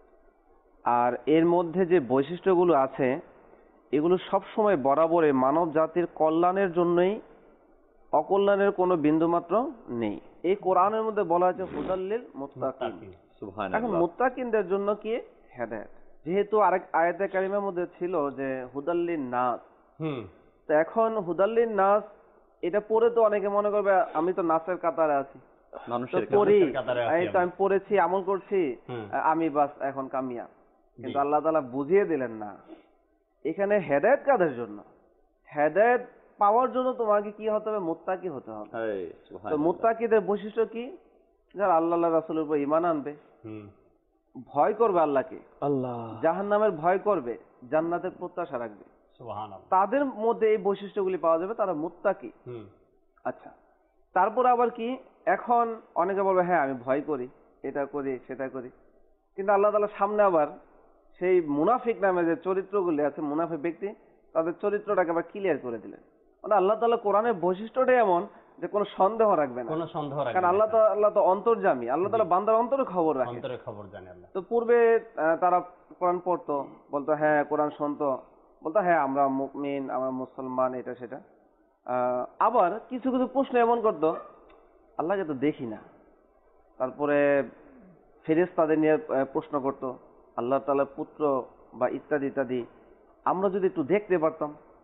আর এর মধ্যে যে বৈশিষ্ট্যগুলো আছে এগুলো সব সময় বরাবরই মানব জাতির কল্যাণের জন্যই, অকল্যাণের কোনো বিন্দুমাত্র নেই। এই কোরআনের মধ্যে বলা হয়েছে হুদাল্লিল মুত্তাকিন। এখন সুবহানাল্লাহ। মুত্তাকিনদের জন্য কি হেদায়েত। যেহেতু আরেক আয়াতে কারিমার মধ্যে ছিল যে হুদাল্লিন নাস, হুম। তো এখন হুদাল্লিন নাস এটা পড়ে তো অনেকে মনে করবে আমি তো নাসের কাতারে আছি, তো মানুষের পড়ি, কাতারে- কাতারে আছি এই তো আমি পড়েছি, আমল করছি, হুম। আমি বাস এখন কামিয়া। কিন্তু জি। আল্লাহ তাআলা বুঝিয়ে দিলেন না, এখানে হেদায়েত কাদের জন্য? হেদায়েত পাওয়ার জন্য তোমাকে কি হতে হবে? মুত্তাকি হতে হবে। এই, তো সুবহানাল্লাহ। মুত্তাকিদের বৈশিষ্ট্য কি? যারা আল্লাহ রাসূলের উপর ঈমান আনবে, হুম। ভয় করবে আল্লাহকে, আল্লাহ জাহান্নামের ভয় করবে, জান্নাতের প্রত্যাশা রাখবে, সুবহানাল্লাহ। তাদের মধ্যে এই বৈশিষ্ট্যগুলি পাওয়া যাবে, তারা মুত্তাকি। হুম। আচ্ছা, তারপর আবার কি? এখন অনেকে বলবে হ্যাঁ আমি ভয় করি, এটা করি, সেটা করি, কিন্তু আল্লাহ তাআলা সামনে আবার সেই মুনাফিক নামে যে চরিত্রগুলি আছে, মুনাফিক ব্যক্তি, তাদের চরিত্রটাকে আবার ক্লিয়ার করে দিলেন। মানে আল্লাহ তাআলা কোরআনের বৈশিষ্ট্যটাই এমন যে কোনো সন্দেহ রাখবে না, কোনো সন্দেহ রাখবেন কারণ না। আল্লাহ তো আল্লাহ তো অন্তর্যামী, আল্লাহ তাআলা বান্দার অন্তরের খবর রাখে। অন্তরের খবর জানে আল্লাহ। তো পূর্বে আহ, তারা কোরআন পড়তো, বলতো হ্যাঁ কোরআন শুনতো, বলতো হ্যাঁ আমরা মুমিন, আমরা মুসলমান, এটা সেটা। আহ, আবার কিছু কিছু প্রশ্ন এমন করতো, আল্লাহকে তো দেখি না। তারপরে ফেরেশতাদের নিয়ে আহ, প্রশ্ন করতো, আল্লাহ তাআলার পুত্র বা ইত্যাদি ইত্যাদি, আমরা যদি একটু দেখতে পারতাম,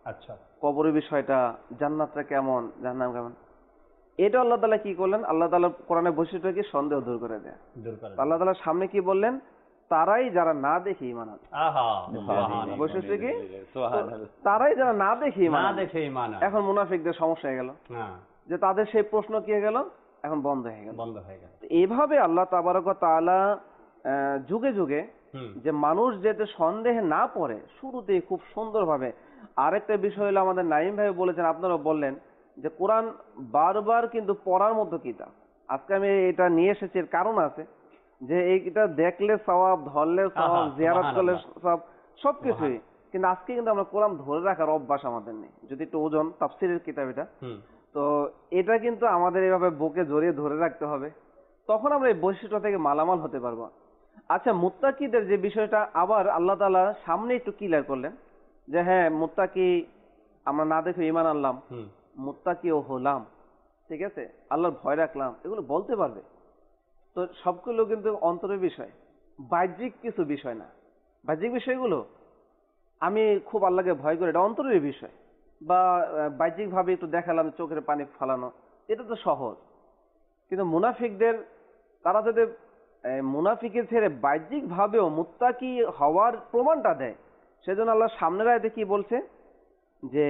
আচ্ছা, কবরের বিষয়টা, জান্নাতটা কেমন, জাহান্নাম কেমন, এটা আল্লাহ তাআলা কি করলেন? আল্লাহ তাআলা কোরআনের বৈশিষ্ট্য কি? সন্দেহ দূর করে দেয়। দূর করে আল্লাহ তাআলা সামনে কি বললেন? তারাই যারা না দেখে ঈমান আনে। আহা সুবহানাল্লাহ, বৈশিষ্ট্য কি? সুবহানাল্লাহ। তারাই যারা না দেখে ঈমান না আনে। দেখে ঈমান আনে। এখন মুনাফিকদের সমস্যা হয়ে গেল হ্যাঁ, যে তাদের সেই প্রশ্ন কি হয়ে গেল? এখন বন্ধ হয়ে গেল। বন্ধ হয়ে গেল। তো এইভাবে আল্লাহ তাবারক ওয়া তাআলা আহ, যুগে যুগে হুম, যে মানুষ যাতে সন্দেহে না পড়ে, শুরুতেই খুব সুন্দরভাবে। আরেকটা বিষয় হলো, আমাদের নাইম ভাই বলেছেন, আপনারা বললেন যে কোরআন বারবার কিন্তু পড়ার মতো কিতাব। আজকে আমি এটা নিয়ে এসেছি, এর কারণ আছে যে এইটা দেখলে সওয়াব, ধরলে সওয়াব, আহা, জিয়ারত করলে সুবহানাল্লাহ। সব, সবকিছুই। কিন্তু আজকে কিন্তু আমরা কোরআন ধরে রাখার অভ্যাস আমাদের নেই। যদি একটু ওজন, তাফসীরের কিতাব এটা, হুম, তো এটা কিন্তু আমাদের এভাবে বুকে জড়িয়ে ধরে রাখতে হবে, তখন আমরা এই বৈশিষ্ট্য থেকে মালামাল হতে পারবো। আচ্ছা, মুত্তাকিদের যে বিষয়টা আবার আল্লাহ তাআলা সামনে একটু ক্লিয়ার করলেন যে হ্যাঁ, মুত্তাকি আমরা না দেখে ঈমান আনলাম, হুম, মুত্তাকিও হলাম, ঠিক আছে, আল্লাহর ভয় রাখলাম, এগুলো বলতে পারবে। তো সবগুলো কিন্তু অন্তরের বিষয়, বাহ্যিক কিছু বিষয় না। বাহ্যিক বিষয়গুলো আমি খুব আল্লাহকে ভয় করি, এটা অন্তরের বিষয়। বা বাহ্যিক ভাবে একটু দেখালাম, চোখের পানি ফালানো, এটা তো সহজ। কিন্তু মুনাফিকদের, তারা যদি আহ, মুনাফিকের ছেড়ে বাহ্যিক ভাবেও মুত্তাকি হওয়ার প্রমাণটা দেয়, সেজন্য আল্লাহ সামনের আয়াতে কি বলছে? যে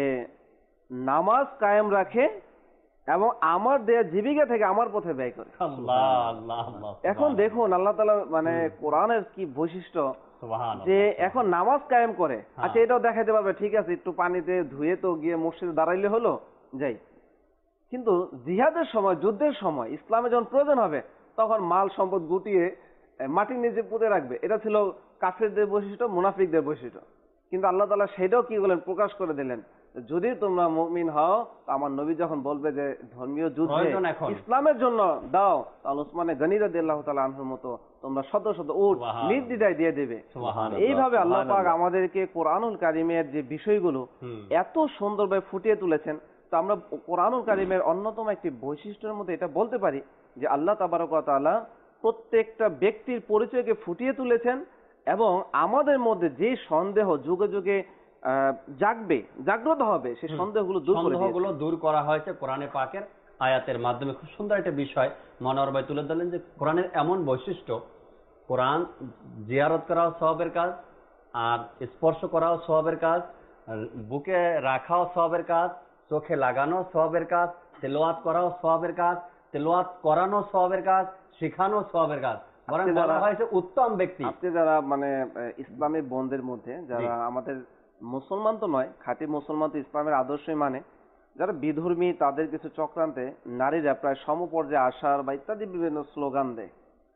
নামাজ কায়েম রাখে এবং আমার দেয়া জীবিকা থেকে আমার পথে ব্যয় করে। আল্লাহ আল্লাহ আল্লাহ। এখন দেখুন আল্লাহ তাআলা মানে কোরআনের কি বৈশিষ্ট্য, সুবহানাল্লাহ। যে এখন নামাজ কায়েম করে। হ্যাঁ। আচ্ছা, এটাও দেখাতে পারবে, ঠিক আছে, একটু পানিতে ধুয়ে তো গিয়ে মসজিদে দাঁড়াইলে হলো, যাই। কিন্তু জিহাদের সময়, যুদ্ধের সময়, ইসলামে যখন প্রয়োজন হবে, তখন মাল সম্পদ গুটিয়ে আহ, মাটির নিচে পুঁতে রাখবে। এটা ছিল কাফেরদের বৈশিষ্ট্য, মুনাফিকদের বৈশিষ্ট্য। কিন্তু আল্লাহ তাআলা সেটাও কি বলেন? প্রকাশ করে দিলেন, যদি তোমরা মুমিন হও, তো আমার নবী যখন বলবে যে ধর্মীয় যুদ্ধে প্রয়োজন এখন। ইসলামের জন্য দাও, তাহলে উসমানে গনি রাদিয়াল্লাহু তাআলা আনহুর মতো তোমরা শত শত উট সুবহানাল্লাহ। নির্দ্বিধায় দিয়ে দেবে। সুবহানাল্লাহ, এইভাবে আল্লাহ পাক সুবহানাল্লাহ। আমাদেরকে কোরআনুল কারিমের যে বিষয়গুলো হুম, এত সুন্দরভাবে ফুটিয়ে তুলেছেন। তো আমরা কোরআনুল কারিমের অন্যতম একটি বৈশিষ্ট্যের মধ্যে এটা বলতে পারি যে আল্লাহ তাবারক ওয়া তাআলা প্রত্যেকটা ব্যক্তির পরিচয়কে ফুটিয়ে তুলেছেন, এবং আমাদের মধ্যে যে সন্দেহ যুগে যুগে আহ, জাগবে, জাগ্রত হবে, সেই সন্দেহগুলো দূর করে সন্দেহগুলো দিয়েছেন। দূর করা হয়েছে কোরআনে পাকের আয়াতের মাধ্যমে। খুব সুন্দর একটা বিষয় মনোয়ার ভাই তুলে ধরলেন যে কোরআনের এমন বৈশিষ্ট্য, কোরআন জিয়ারত করাও সওয়াবের কাজ, আর স্পর্শ করাও সওয়াবের কাজ, আর বুকে রাখাও সওয়াবের কাজ, চোখে লাগানো সওয়াবের কাজ, তেলাওয়াত করাও সওয়াবের কাজ, তেলাওয়াত করানো সওয়াবের কাজ, শেখানো সওয়াবের কাজ। বরং আপনি বলা যারা- হয়েছে উত্তম ব্যক্তি। আপনি যারা মানে আহ, ইসলামী বোনদের মধ্যে যারা আমাদের মুসলমান তো নয়, খাঁটি মুসলমান তো ইসলামের আদর্শই মানে, যারা বিধর্মী, তাদের কিছু চক্রান্তে নারীরা প্রায় সমপর্যায়ে আসার বা ইত্যাদি বিভিন্ন স্লোগান দেয়,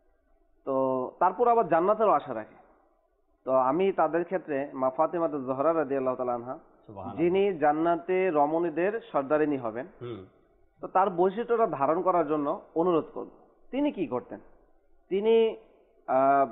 তো তারপর আবার জান্নাতেরও আশা রাখে। তো আমি তাদের ক্ষেত্রে মা ফাতেমা জোহরা রাদিয়াল্লাহু তাআলা আনহা, সুবহানাল্লাহ। যিনি জান্নাতে রমণীদের সর্দারিনী হবেন, হুম, তো তার বৈশিষ্ট্যটা ধারণ করার জন্য অনুরোধ করব। তিনি কি করতেন? তিনি আহ,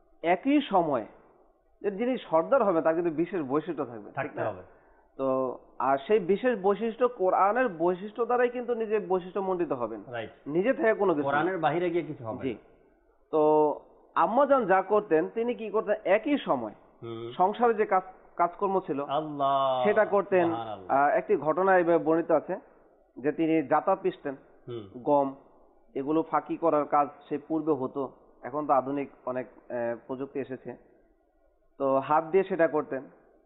একই সময়ে যে যিনি সর্দার হবে তার কিন্তু বিশেষ বৈশিষ্ট্য থাকবে, ঠিক থাকতে না? হবে। তো আর সেই বিশেষ বৈশিষ্ট্য কোরআনের বৈশিষ্ট্য দ্বারাই কিন্তু নিজে বৈশিষ্ট্য মণ্ডিত হবেন, রাইট। নিজে থেকে কোনো কিছু না। কোরআনের বাইরে গিয়ে কিছু হবে জি। না। তো আম্মাজান যা করতেন, তিনি কি করতেন? একই সময় হুম, সংসারে যে কাজ কাজকর্ম ছিল আল্লাহ সেটা করতেন। সুবহানাল্লাহ। আহ, একটি ঘটনা এভাবে বর্ণিত আছে যে তিনি জাতা পিষতেন, হুম, গম, এগুলো ফাঁকি করার কাজ সে পূর্বে হতো, এখন তো আধুনিক অনেক আহ, প্রযুক্তি এসেছে, তো হাত দিয়ে সেটা করতেন।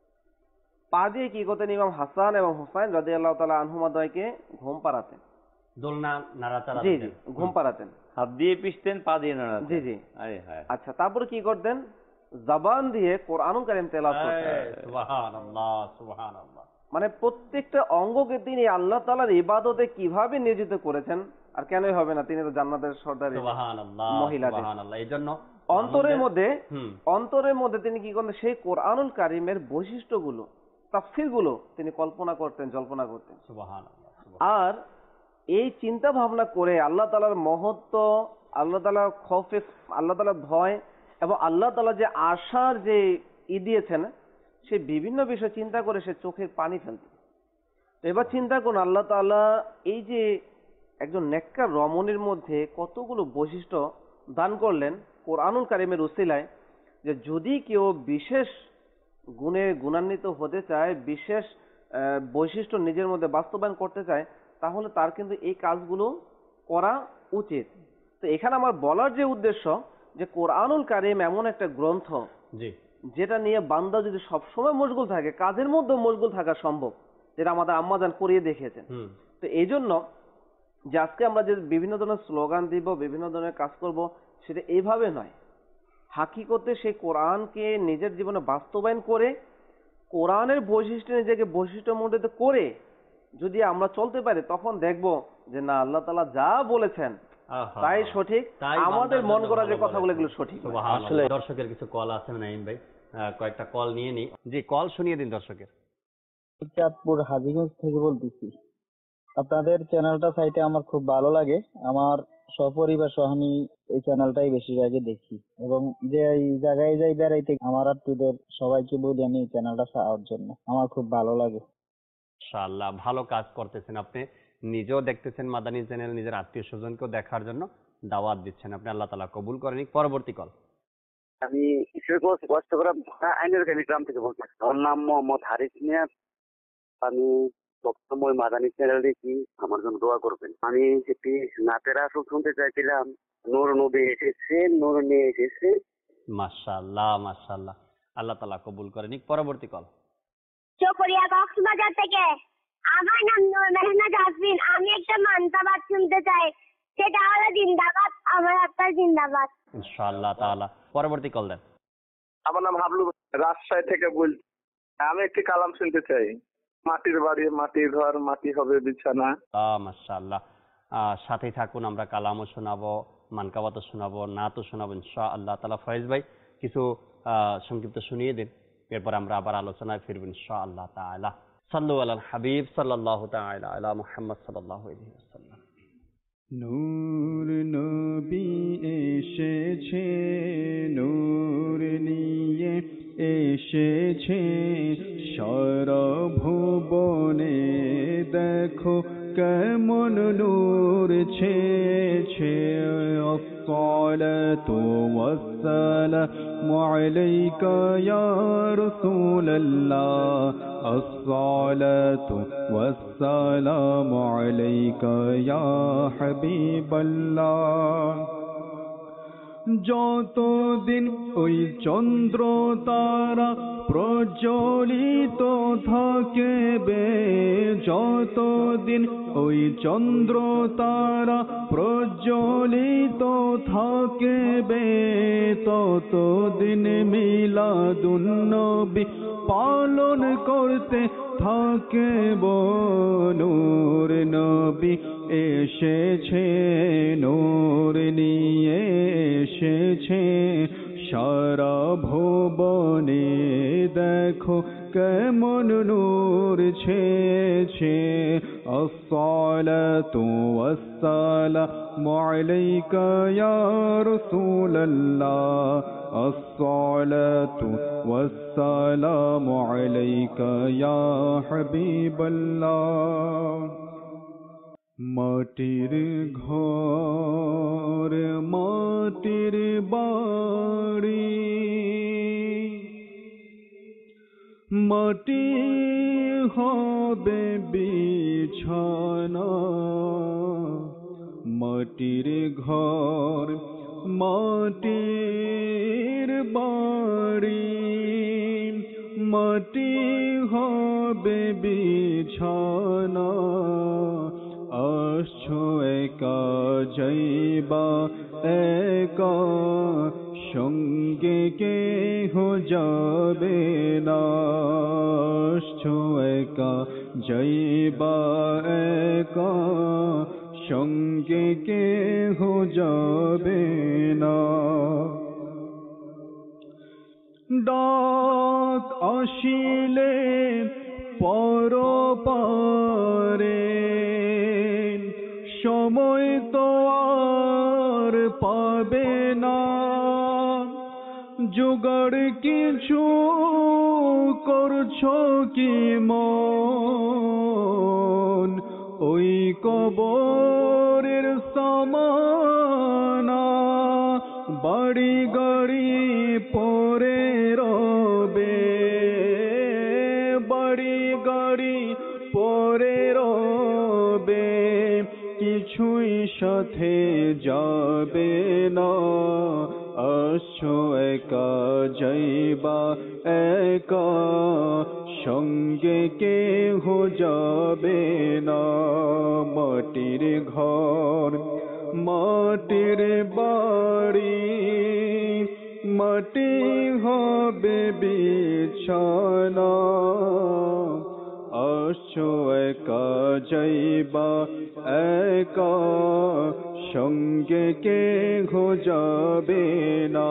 পা দিয়ে কি করতেন? ইমাম হাসান এবং হুসাইন রাদিয়াল্লাহু তাআলা আনহুমা দ্বয়কে ঘুম পাড়াতেন। দোলনা নাড়াচাড়া জি জি, দিতেন। ঘুম পাড়াতেন। হাত দিয়ে পিষতেন, পা দিয়ে নাড়াতেন। জি জি। আরে হ্যাঁ। আচ্ছা, তারপরে কি করতেন? জবান দিয়ে কোরআনুল কারীম তেলাওয়াত করতেন। এই, সুবহানাল্লাহ সুবহানাল্লাহ। মানে প্রত্যেকটা অঙ্গকে তিনি আল্লাহ তাআলার ইবাদতে কিভাবে নিয়োজিত করেছেন, আর কেনই হবে না, তিনি তো জান্নাতের সর্দার সুবহানাল্লাহ মহিলাদের। সুবহানাল্লাহ। এইজন্য অন্তরের মধ্যে হুম, অন্তরের মধ্যে তিনি কি করতেন? সেই কোরআনুল কারীমের বৈশিষ্ট্যগুলো, তাফসীরগুলো তিনি কল্পনা করতেন, জল্পনা করতেন। সুবহানাল্লাহ সুবহানাল্লাহ। আর এই চিন্তা ভাবনা করে আল্লাহ তাআলার মহত্ব, আল্লাহ তাআলার খৌফে, আল্লাহ তাআলার ভয় এবং আল্লাহ তাআলা যে আশার যে ই দিয়েছেন, সে বিভিন্ন বিষয় চিন্তা করে সে চোখের পানি ফেলত। তো এবার চিন্তা করুন, আল্লাহ তাআলা এই যে একজন নেককার রমণীর মধ্যে কতগুলো বৈশিষ্ট্য দান করলেন কোরআনুল কারীমের উসিলায়, যে যদি কেউ বিশেষ গুণে গুণান্বিত হতে চায়, বিশেষ আহ, বৈশিষ্ট্য নিজের মধ্যে বাস্তবায়ন করতে চায়, তাহলে তার কিন্তু এই কাজগুলো করা উচিত। তো এখানে আমার বলার যে উদ্দেশ্য, যে কোরআনুল কারীম এমন একটা গ্রন্থ জি যেটা নিয়ে বান্দা যদি সবসময় মশগুল থাকে, কাজের মধ্যে মশগুল থাকা সম্ভব, যেটা আমাদের আম্মাজান করিয়ে দেখিয়েছেন। হুম তো এই জন্য যে আজকে আমরা যে বিভিন্ন ধরনের স্লোগান দিব, বিভিন্ন ধরনের কাজ করব, সেটা এইভাবে নয়। হাকিকতে সেই কোরআনকে নিজের জীবনে বাস্তবায়ন করে, কোরআনের বৈশিষ্ট্য নিজেকে বৈশিষ্ট্যমণ্ডিত করে যদি আমরা চলতে পারি, তখন দেখব যে না, আল্লাহ তাআলা যা বলেছেন আহা, তাই সঠিক, তাই আমাদের বান্দার মন জন্য করা যে ভালো কথাগুলো বলেছেন। এগুলো সঠিক নয়। সুবহানাল্লাহ। আসলে- দর্শকের কিছু কল আছে নাইম ভাই, আহ, কয়েকটা কল নিয়ে নি। জি, কল শুনিয়ে দিন দর্শকের। চাঁদপুর হাজীগঞ্জ থেকে বলতেছি। আপনাদের চ্যানেলটা সাইটে আমার খুব ভালো লাগে। আমার সপরিবার সহ আমি এই চ্যানেলটাই বেশিরভাগই দেখি, এবং যে এই জায়গায় যাই বেড়াইতে আমার আত্মীয়দের সবাইকে বলি আমি এই চ্যানেলটা চাওয়ার জন্য। আমার খুব ভালো লাগে। ইনশাআল্লাহ ভালো কাজ করতেছেন আপনি, নিজেও দেখতেছেন মাদানী চ্যানেল, নিজের আত্মীয় স্বজনকেও দেখার জন্য দাওয়াত দিচ্ছেন আপনি। আল্লাহ তাআলা কবুল করেন। পরবর্তী কল। আমি কিশোরগঞ্জ কষ্টগ্রাম আইনের কানি গ্রাম থেকে বলছি। আমার নাম মোহাম্মদ হারিস মিয়া। আমি সবসময় মাদানী চ্যানেল দেখি, আমার জন্য দোয়া করবেন। আমি একটি নাতের আসল শুনতে চাইছিলাম। নূর নবী এসেছে, নূর নিয়ে এসেছে। মাশাআল্লাহ মাশাআল্লাহ, আল্লাহ তাআলা কবুল করেন। পরবর্তী কল। চকরিয়া কক্সবাজার থেকে। আমার নাম নূর মেহনাজ আসবিন। আমি একটা মানতাবাদ শুনতে চাই, সেটা হলো জিন্দাবাদ আমার আত্মার জিন্দাবাদ। ইনশাআল্লাহ তাআলা। পরবর্তী কল দেন। আমার নাম হাবলু, রাজশাহী থেকে বলছি। আমি একটি কালাম শুনতে চাই। মাটির বাড়ি, মাটির ঘর, মাটি হবে বিছানা। আহ মাশাআল্লাহ, আহ সাথেই থাকুন, আমরা কালামও শোনাবো, মানকাবাতও শোনাবো, নাতও শোনাবো ইনশাআল্লাহ তাআলা। ফয়েজ ভাই কিছু আহ সংক্ষিপ্ত শুনিয়ে দিন, এরপর আমরা আবার আলোচনায় ফিরব ইনশাআল্লাহ তাআলা। সাল্লু আলাল হাবিব সাল্লাল্লাহু তাআলা আলা মুহাম্মদ সাল্লাল্লাহু আলাইহি ওয়াসাল্লাম। নূর নবী এসেছে, নূর নিয়ে এসেছে, সারা ভুবনে দেখো কেমন নূর ছেয়েছে। الصلاة والسلام عليك يا رسول الله، الصلاة والسلام عليك يا حبيب الله। যতদিন ওই চন্দ্র তারা প্রজ্বলিত থাকবে, যতদিন ওই চন্দ্র তারা প্রজ্বলিত থাকবে, ততদিন মিলাদুন নবী পালন করতে থাকব। নূর নবী এসেছে, নূর নিয়ে এসেছে, সারা ভুবনে দেখো কেমন নূর ছেয়েছে। আসসালাতু ওয়াসসালামু আলাইকা ইয়া রাসূলুল্লাহ, আসসালাতু ওয়াসসালামু আলাইকা ইয়া হাবিবাল্লাহ। মাটির ঘর, মাটির বাড়ি, মাটি হবে বিছানা। মাটির ঘর, মাটির বাড়ি, মাটি হবে বিছানা। আসছো একা যাইবা একা, সঙ্গে কেহ যাবে না। আসছো একা যাইবা একা, সঙ্গে কেহ যাবে না। ডাক আসিলে পরপারে, সময় তো আর পাবে না। জোগাড় কিছু করছো কি মন, ওই কবরের সামানা। বাড়ি গাড়ি পরে রবে, বাড়ি গাড়ি সাথে যাবে না, আসছো একা যাইবা একা, সঙ্গে কেহ যাবে না। মাটির ঘর মাটির বাড়ি, মাটি হবে বিছানা, আসছো একা যাইবা একা, সঙ্গে কেহ যাবে না।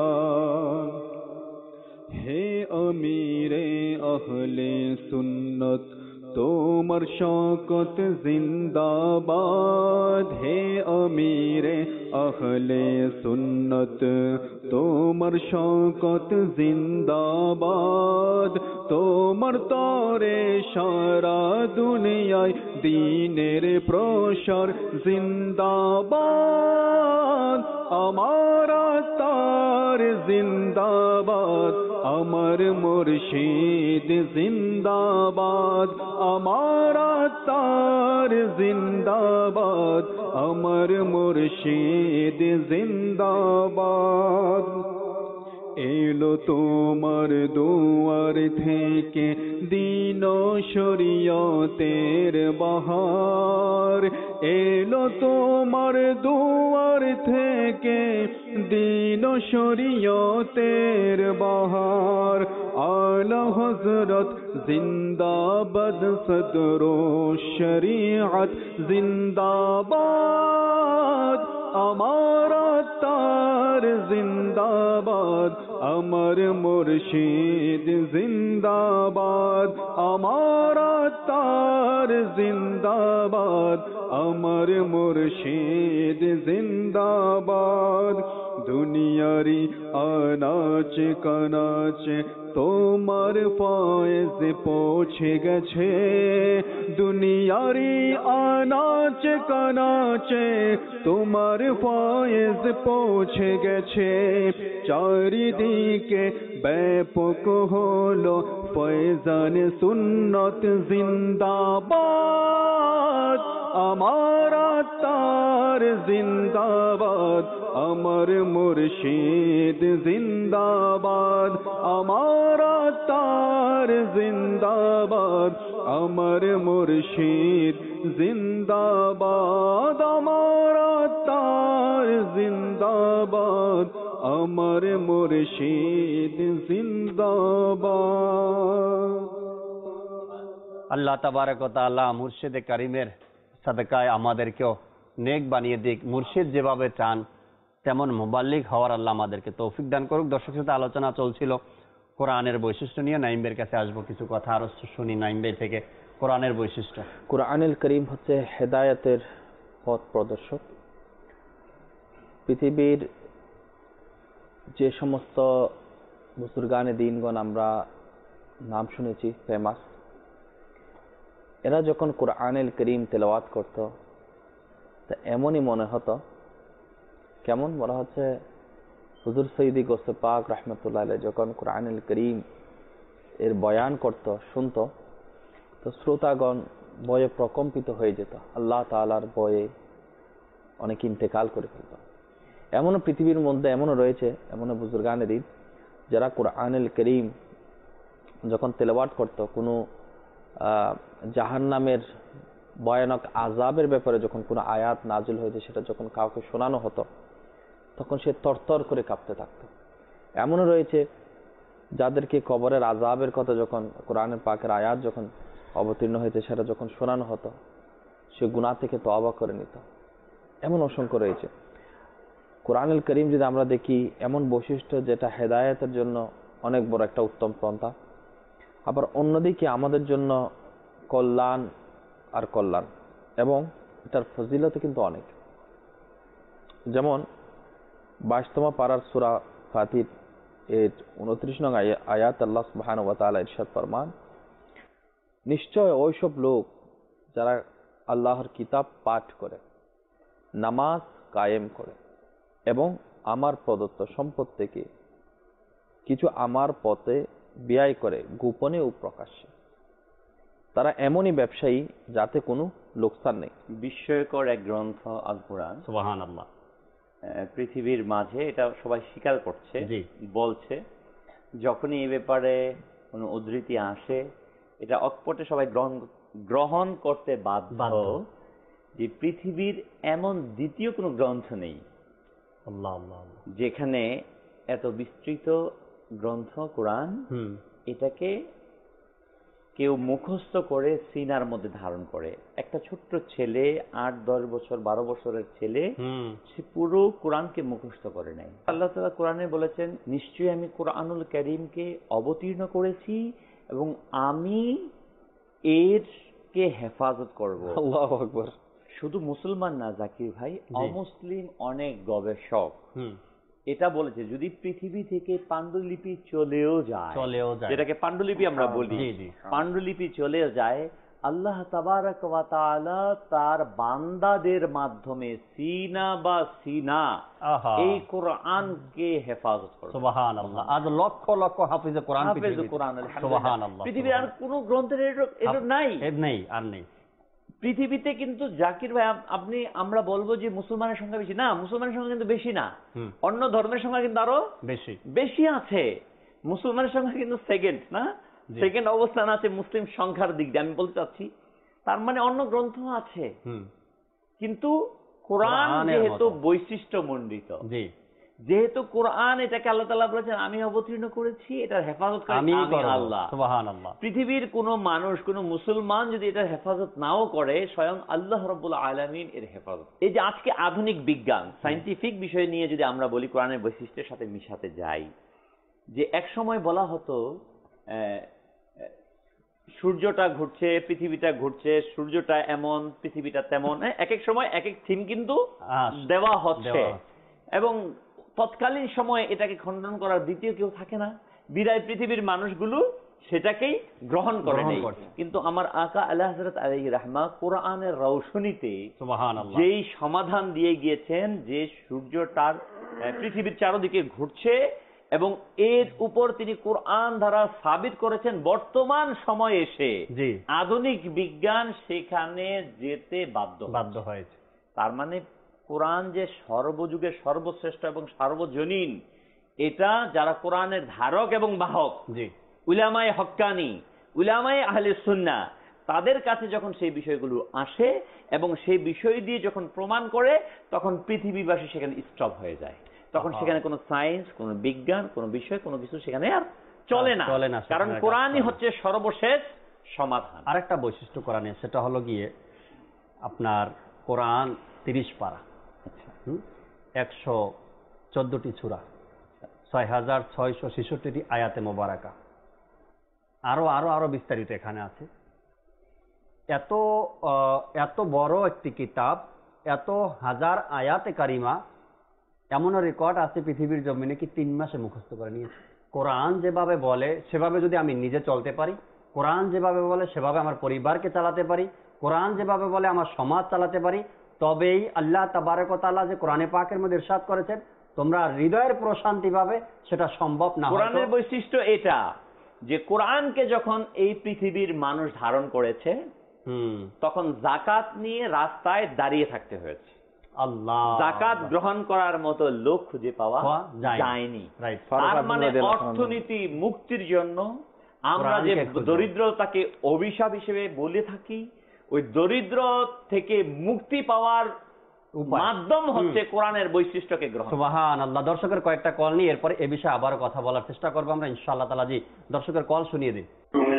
হে আমিরে আহলে সুন্নত তোমার শওকত জিন্দাবাদ, হে আমিরে আহলে সুন্নত তোমার শওকত জিন্দাবাদ, তোমার তরে সারা দুনিয়ায় দ্বীনের প্রসার জিন্দাবাদ। আমার তার জিন্দাবাদ, আমার মুর্শিদ জিন্দাবাদ, আমার তার জিন্দাবাদ, আমার মুর্শিদ জিন্দাবাদ। এলো তোমার দুয়ার থেকে দিন শরীয়তের বাহার, এলো তোমার দুয়ার থেকে দিন শরীয়তের বাহার। আলা হযরত জিন্দাবাদ, সদর শরীয়ত জিন্দাবাদ, আমার তার জিন্দাবাদ, আমার মুর্শিদ জিন্দাবাদ, আমার তার জিন্দাবাদ, আমার মুর্শিদ জিন্দাবাদ। দুনিয়ারি আনাচ কানাচে তোমার ফয়েজ পৌঁছে গেছে, দুনিয়ারি আনাচ কানাচে তোমার ফয়েজ পৌঁছে গেছে। চারিদিকে ব্যাপক হলো ফয়জান সুন্নত জিন্দাবাদ, আমার তার জিন্দাবাদ, আমার মুর্শিদ জিন্দাবাদ, আমার তার জিন্দাবাদ, আমার মুর্শিদ জিন্দাবাদ, আমার তার জিন্দাবাদ, আমার মুর্শিদ জিন্দাবাদ। আল্লাহ তাবারক ওয়া তাআলা মুর্শিদে কারিমের সাদকায় আমাদেরকেও নেক বানিয়ে দিক। মুর্শিদ যেভাবে চান তেমন মুবাল্লিগ হওয়ার আল্লাহ আমাদেরকে তৌফিক দান করুক। দর্শক সাথে আলোচনা চলছিল কোরআনের বৈশিষ্ট্য নিয়ে। নাইম ভাইয়ের কাছে আসবো, কিছু কথা আরো শুনি নাইম ভাই থেকে। কোরআনের বৈশিষ্ট্য, কোরআনুল কারীম হচ্ছে হেদায়েতের পথ প্রদর্শক। পৃথিবীর যে সমস্ত বুজুর্গানে দ্বীনগণ আমরা নাম শুনেছি ফেমাস, এরা যখন কোরআনুল কারীম তেলাওয়াত করত তা এমনই মনে হতো, কেমন বলা হচ্ছে হুজুর সৈয়দি গোস্ত পাক রহমতুল্লাহ আলাইহি যখন কোরআনুল কারীম এর বয়ান করত, শুনত, তো শ্রোতাগণ ভয়ে প্রকম্পিত হয়ে যেত, আল্লাহ তাআলার ভয়ে অনেক ইন্তেকাল করে ফেলত। এমনও পৃথিবীর মধ্যে এমনও রয়েছে, এমনও বুজুর্গানে দ্বীন যারা কোরআনুল কারীম যখন তেলাওয়াত করত, কোনো জাহান্নামের ভয়ানক আযাবের ব্যাপারে যখন কোনো আয়াত নাজিল হয়েছে সেটা যখন কাউকে শোনানো হতো তখন সে তরতর করে কাঁপতে থাকত। এমনও রয়েছে যাদেরকে কবরের আযাবের কথা যখন কোরআনের পাকের আয়াত যখন অবতীর্ণ হয়েছে সেটা যখন শোনানো হতো সে গুনাহ থেকে তওবা করে নিত। এমন অসংখ্য রয়েছে। কোরআনুল কারীম যদি আমরা দেখি এমন বৈশিষ্ট্য যেটা হেদায়েতের জন্য অনেক বড় একটা উত্তম পন্থা, আবার অন্যদিকে আমাদের জন্য কল্যাণ আর কল্যাণ, এবং এটার ফজিলত কিন্তু অনেক। যেমন বাইশতম পারার সূরা ফাতির এর উনত্রিশ নং আয়াত আল্লাহ সুবহানাহু ওয়া তাআলা ইরশাদ ফরমান, নিশ্চয় ওইসব লোক যারা আল্লাহর কিতাব পাঠ করে, নামাজ কায়েম করে এবং আমার প্রদত্ত সম্পদ থেকে কিছু আমার পথে ব্যয় করে গোপনে ও প্রকাশ্যে, তারা এমনই ব্যবসায়ী যাতে কোনো লোকসান নেই। বিস্ময়কর এক গ্রন্থ আল কোরআন, সুবহানাল্লাহ। পৃথিবীর মাঝে এটা সবাই স্বীকার করছে, জি। বলছে যখনই এই ব্যাপারে কোনো উদ্ধৃতি আসে এটা অকপটে সবাই গ্রহণ গ্রহণ করতে বাধ্য যে পৃথিবীর এমন দ্বিতীয় কোনো গ্রন্থ নেই আল্লাহ আল্লাহ যেখানে এত বিস্তৃত গ্রন্থ কোরআন এটাকে কেউ মুখস্থ করে সিনার মধ্যে ধারণ করে। একটা ছোট্ট ছেলে, আট দশ বছর বারো বছরের ছেলে, সে পুরো কোরআনকে মুখস্থ করে নেয়। আল্লাহ তাআলা কোরআনে বলেছেন, নিশ্চয়ই আমি কোরআনুল কারীমকে অবতীর্ণ করেছি এবং আমি এর কে হেফাজত করব। আল্লাহু আকবার। শুধু মুসলমান না জাকির ভাই, অমুসলিম অনেক গবেষক এটা বলেছে যদি পৃথিবী থেকে পাণ্ডুলিপি চলেও যায় চলেও যায় যেটাকে পাণ্ডুলিপি আমরা বলি, পাণ্ডুলিপি চলেও যায়, আল্লাহ তাবারক ওয়া তাআলা তার বান্দাদের মাধ্যমে সিনা বা সিনা এই কোরআনকে হেফাজত করবে। সুবহানাল্লাহ। আজ লক্ষ লক্ষ হাফিজে কোরআন হাফিজে কোরআন সুবহানাল্লাহ। পৃথিবীর আর কোনো গ্রন্থের এটা নাই, এর নেই আর নেই পৃথিবীতে। কিন্তু জাকির ভাই আপনি আমরা বলবো যে মুসলমানের সংখ্যা বেশি না, মুসলমানের সংখ্যা কিন্তু বেশি না, অন্য ধর্মের সংখ্যা কিন্তু আরো বেশি বেশি আছে। মুসলমানের সংখ্যা কিন্তু সেকেন্ড না, সেকেন্ড অবস্থান আছে মুসলিম সংখ্যার দিক দিয়ে আমি বলতে চাচ্ছি। তার মানে অন্য গ্রন্থ আছে কিন্তু কোরআন যেহেতু বৈশিষ্ট্য মণ্ডিত, যেহেতু কোরআন এটাকে আল্লাহ তাআলা বলেছেন আমি অবতীর্ণ করেছি, এটার হেফাজত করি আমি আল্লাহ। সুবহানাল্লাহ। পৃথিবীর কোনো মানুষ, কোনো মুসলমান যদি এটার হেফাজত নাও করে, স্বয়ং আল্লাহ রাব্বুল আলামিন এর হেফাজত। এই যে আজকে আধুনিক বিজ্ঞান, সায়েন্টিফিক বিষয় নিয়ে যদি আমরা বলি কোরআনের বৈশিষ্ট্যের সাথে মিশাতে যাই, যে এক সময় বলা হতো সূর্যটা ঘুরছে, পৃথিবীটা ঘুরছে, সূর্যটা এমন, পৃথিবীটা তেমন, এক এক সময় এক এক থিম কিন্তু দেওয়া হচ্ছে এবং তৎকালীন সময়ে এটাকে খণ্ডন করার দ্বিতীয় কেউ থাকে না, বিদায় পৃথিবীর মানুষগুলো সেটাকেই গ্রহণ করে নেই। কিন্তু আমার আকা আলা হযরত আলাইহির রাহমা কোরআনের রৌশনীতে সুবহানাল্লাহ যেই সমাধান দিয়ে গিয়েছেন যে সূর্যটার পৃথিবীর চারদিকে ঘুরছে এবং এর উপর তিনি কোরআন দ্বারা সাবিত করেছেন, বর্তমান সময়ে এসে আধুনিক বিজ্ঞান সেখানে যেতে বাধ্য বাধ্য হয়েছে। তার মানে কোরআন যে সর্বযুগের সর্বশ্রেষ্ঠ এবং সার্বজনীন, এটা যারা কোরআনের ধারক এবং বাহক, উলামায়ে হক্কানি, উলামায়ে আহলে সুন্নাহ, তাদের কাছে যখন সেই বিষয়গুলো আসে এবং সেই বিষয় দিয়ে যখন প্রমাণ করে, তখন পৃথিবীবাসী সেখানে স্টপ হয়ে যায়। তখন সেখানে কোনো সায়েন্স, কোনো বিজ্ঞান, কোনো বিষয়, কোনো কিছু সেখানে আর চলে না, চলে না, কারণ কোরআনই হচ্ছে সর্বশেষ সমাধান। আরেকটা বৈশিষ্ট্য কোরআনে, সেটা হলো গিয়ে আপনার কোরআন তিরিশ পারা, একশো চোদ্দটি সূরা, ছয় হাজার ছয়শো ছেষট্টিটি আয়াতে মোবারকা, আরো আরো আরো বিস্তারিত এখানে আছে। এত এত বড় একটি কিতাব, এত হাজার আয়াতে কারিমা, এমনও রেকর্ড আছে পৃথিবীর জমিনে কি তিন মাসে মুখস্থ করে নিয়েছে। কোরআন যেভাবে বলে সেভাবে যদি আমি নিজে চলতে পারি, কোরআন যেভাবে বলে সেভাবে আমার পরিবারকে চালাতে পারি, কোরআন যেভাবে বলে আমার সমাজ চালাতে পারি, তবেই আল্লাহ তাবারক ওয়া তাআলা যে কোরআনে পাকের মধ্যে ইরশাদ করেছেন তোমরা হৃদয়ের প্রশান্তি পাবে, সেটা সম্ভব না। কোরআনের বৈশিষ্ট্য এটা যে কোরআনকে যখন এই পৃথিবীর মানুষ ধারণ করেছে তখন যাকাত নিয়ে রাস্তায় দাঁড়িয়ে থাকতে হয়েছে। আল্লাহ, যাকাত গ্রহণ করার মতো লোক খুঁজে পাওয়া যায়নি। তার মানে অর্থনীতি মুক্তির জন্য আমরা যে দরিদ্রতাকে অভিশাপ হিসেবে বলে থাকি, ওই দরিদ্র থেকে মুক্তি পাওয়ার মাধ্যম হচ্ছে কোরআনের বৈশিষ্ট্যকে গ্রহণ। সুবহানাল্লাহ। দর্শকের কয়েকটা কল নিয়ে এরপরে এ বিষয়ে আবারও কথা বলার চেষ্টা করবো আমরা ইনশাআল্লাহ তাআলা। জি, দর্শকের কল শুনিয়ে দিন।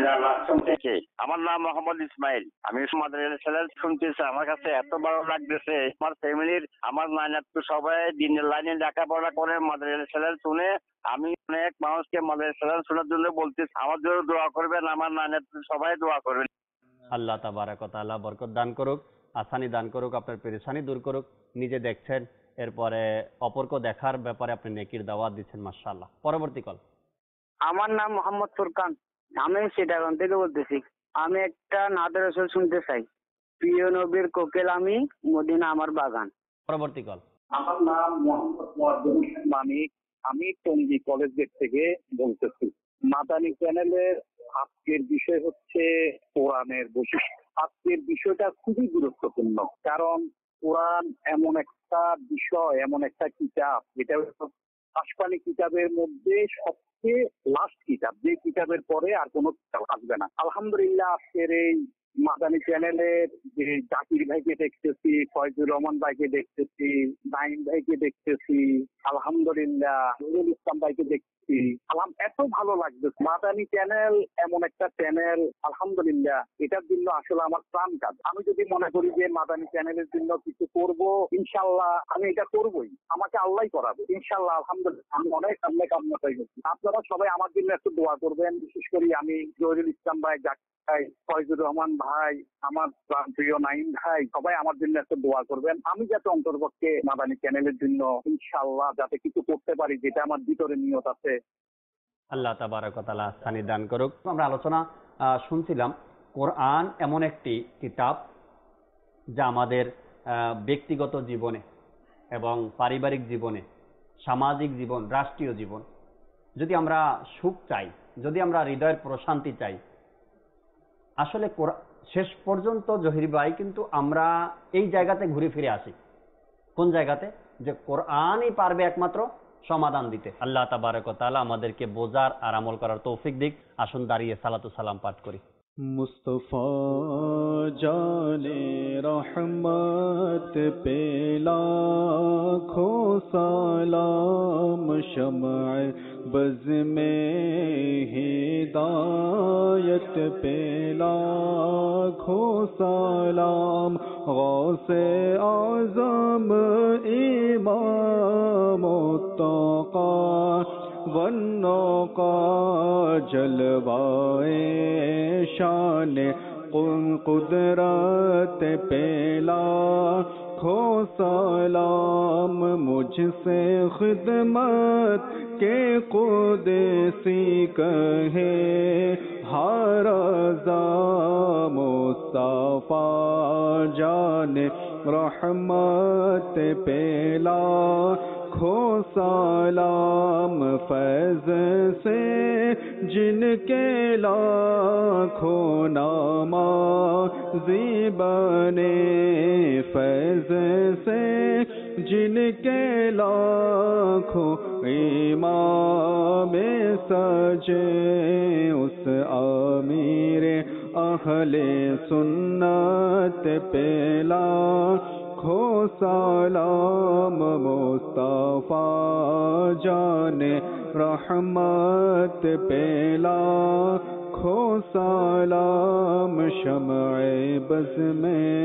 আমার নাম মোহাম্মদ ইসমাইল, আমি মাদ্রাসা শুনতেছি, আমার কাছে এত ভালো লাগতেছে। আমার ফ্যামিলির, আমার নানাত্ম সবাই দিনের লাইনে লেখাপড়া করে মাদ্রাসা শুনে, আমি অনেক মানুষকে মাদ্রাসা শোনার জন্য বলতেছি, আমার জন্য দোয়া করবেন, আমার নানাত্ম সবাই দোয়া করবেন। আল্লাহ তাবারক ওয়া তাআলা বরকত দান করুক, আসানি দান করুক, আপনার পেরেশানি দূর করুক। নিজে দেখছেন, এরপরে অপরকে দেখার ব্যাপারে আপনি নেকির দাওয়াত দিচ্ছেন, মাশাআল্লাহ। পরবর্তী কল। আমার নাম মোহাম্মদ ফুরকান, আমি সিটাগঞ্জ থেকে বলতেছি। আমি একটা নাদের রসুল শুনতে চাই, প্রিয় নবীর কোকিল আমি, মদিনা আমার বাগান। পরবর্তী কল। আমার নাম মোহাম্মদ মুয়াজ্জম মানিক, আমি টঙ্গী কলেজ গেট থেকে বলতেছি। মাদানী চ্যানেলের আজকের বিষয় হচ্ছে কোরআনের বৈশিষ্ট্য। আজকের বিষয়টা খুবই গুরুত্বপূর্ণ, কারণ কোরআন এমন একটা বিষয়, এমন একটা কিতাব যেটা আসমানি কিতাবের মধ্যে সবচেয়ে লাস্ট কিতাব, যে কিতাবের পরে আর কোনো কিতাব আসবে না। আলহামদুলিল্লাহ আজকের এই মাদানী চ্যানেলের যে জাকির ভাইকে দেখতেছি, ফয়জুর রহমান ভাইকে দেখতেছি, নাইম ভাইকে দেখতেছি, আলহামদুলিল্লাহ নুরুল ইসলাম ভাইকে দেখতেছি, আলহাম এত ভালো লাগবে। মাদানী চ্যানেল এমন একটা চ্যানেল, আলহামদুলিল্লাহ এটার জন্য আসলে আমার প্রাণ কাজ। আমি যদি মনে করি যে মাদানী চ্যানেলের জন্য কিছু করব, ইনশাল্লাহ আমি এটা করবই, আমাকে আল্লাহ করাবে ইনশাল্লাহ। আলহামদুলিল্লাহ আমি অনেক সামনে কামনা পাই। আপনারা সবাই আমার জন্য একটু দোয়া করবেন, বিশেষ করে আমি জহিরুল ইসলাম ভাই, ভাই ফয়জুর রহমান ভাই, আমার প্রিয় নাইম ভাই, সবাই আমার জন্য একটু দোয়া করবেন। আমি যাতে অন্তর্পক্ষে মাদানী চ্যানেলের জন্য ইনশাআল্লাহ যাতে কিছু করতে পারি, যেটা আমার ভিতরে নিয়ত আছে। আল্লাহ তাবারক ওয়া তাআলা আসানি দান করুক। আমরা আলোচনা আহ, শুনছিলাম কোরআন এমন একটি কিতাব যা আমাদের আহ, ব্যক্তিগত জীবনে এবং পারিবারিক জীবনে, সামাজিক জীবন, রাষ্ট্রীয় জীবন, যদি আমরা সুখ চাই, যদি আমরা হৃদয়ের প্রশান্তি চাই, আসলে শেষ পর্যন্ত জহির ভাই কিন্তু আমরা এই জায়গাতে ঘুরে ফিরে আসি। কোন জায়গাতে? যে কোরআনই পারবে একমাত্র সমাধান দিতে। আল্লাহ তাবারক ওয়া তাআলা আমাদেরকে বোঝার আর আমল করার তৌফিক দিক। আসুন দাঁড়িয়ে সালাতু সালাম পাঠ করি। मुस्तफा जाने रहमत पे लाखों सलाम, शम्अ बज़ में हिदायत पे लाखों सलाम, गौसे आज़म इमाम मुत्तक़ा वन्नक़ा, जलवाए शान कुदरत पे लाखों सलाम, मुझसे खिदमत के कुदसी कहे हर रज़ा, मुस्तफा जाने रहमत पे लाखों सलाम, फैज़ से जिनके लाखों नामाज़ी बने, फैज़ से जिनके लाखों इमाम सजे, उस आमीर अहले सुन्नत पे लाखों सलाम, मुस्तफा जाने रहमत पे लाखों सलाम, शम्अ बज़ में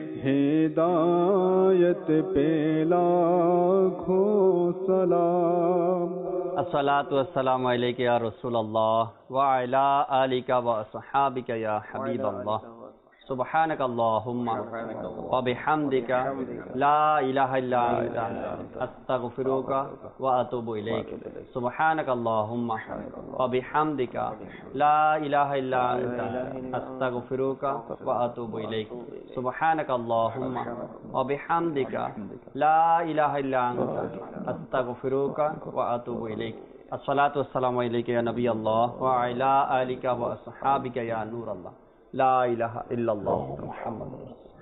हिदायत पे लाखों सलाम। अस्सलातु वस्सलामु अलैका या रसूलल्लाह व अला आलिका व अस्हाबिका या हबीबल्लाह, सुब्हानक अल्लाहुम्मा व बिहम्दिका ला इलाहा इल्ला अंता अस्तगफिरुका व अतूबु इलैक, सुब्हानक अल्लाहुम्मा व बिहम्दिका ला इलाहा इल्ला अंता अस्तगफिरुका व अतूबु इलैक, सुब्हानक अल्लाहुम्मा व बिहम्दिका ला इलाहा इल्ला अंता अस्तगफिरुका व अतूबु इलैक। अस्सलातु वस्सलामु अलैका या नबी अल्लाह व अला आलिका व अस्हाबिका या नूर अल्लाह, ला इलाहा इल्लल्लाह मुहम्मद।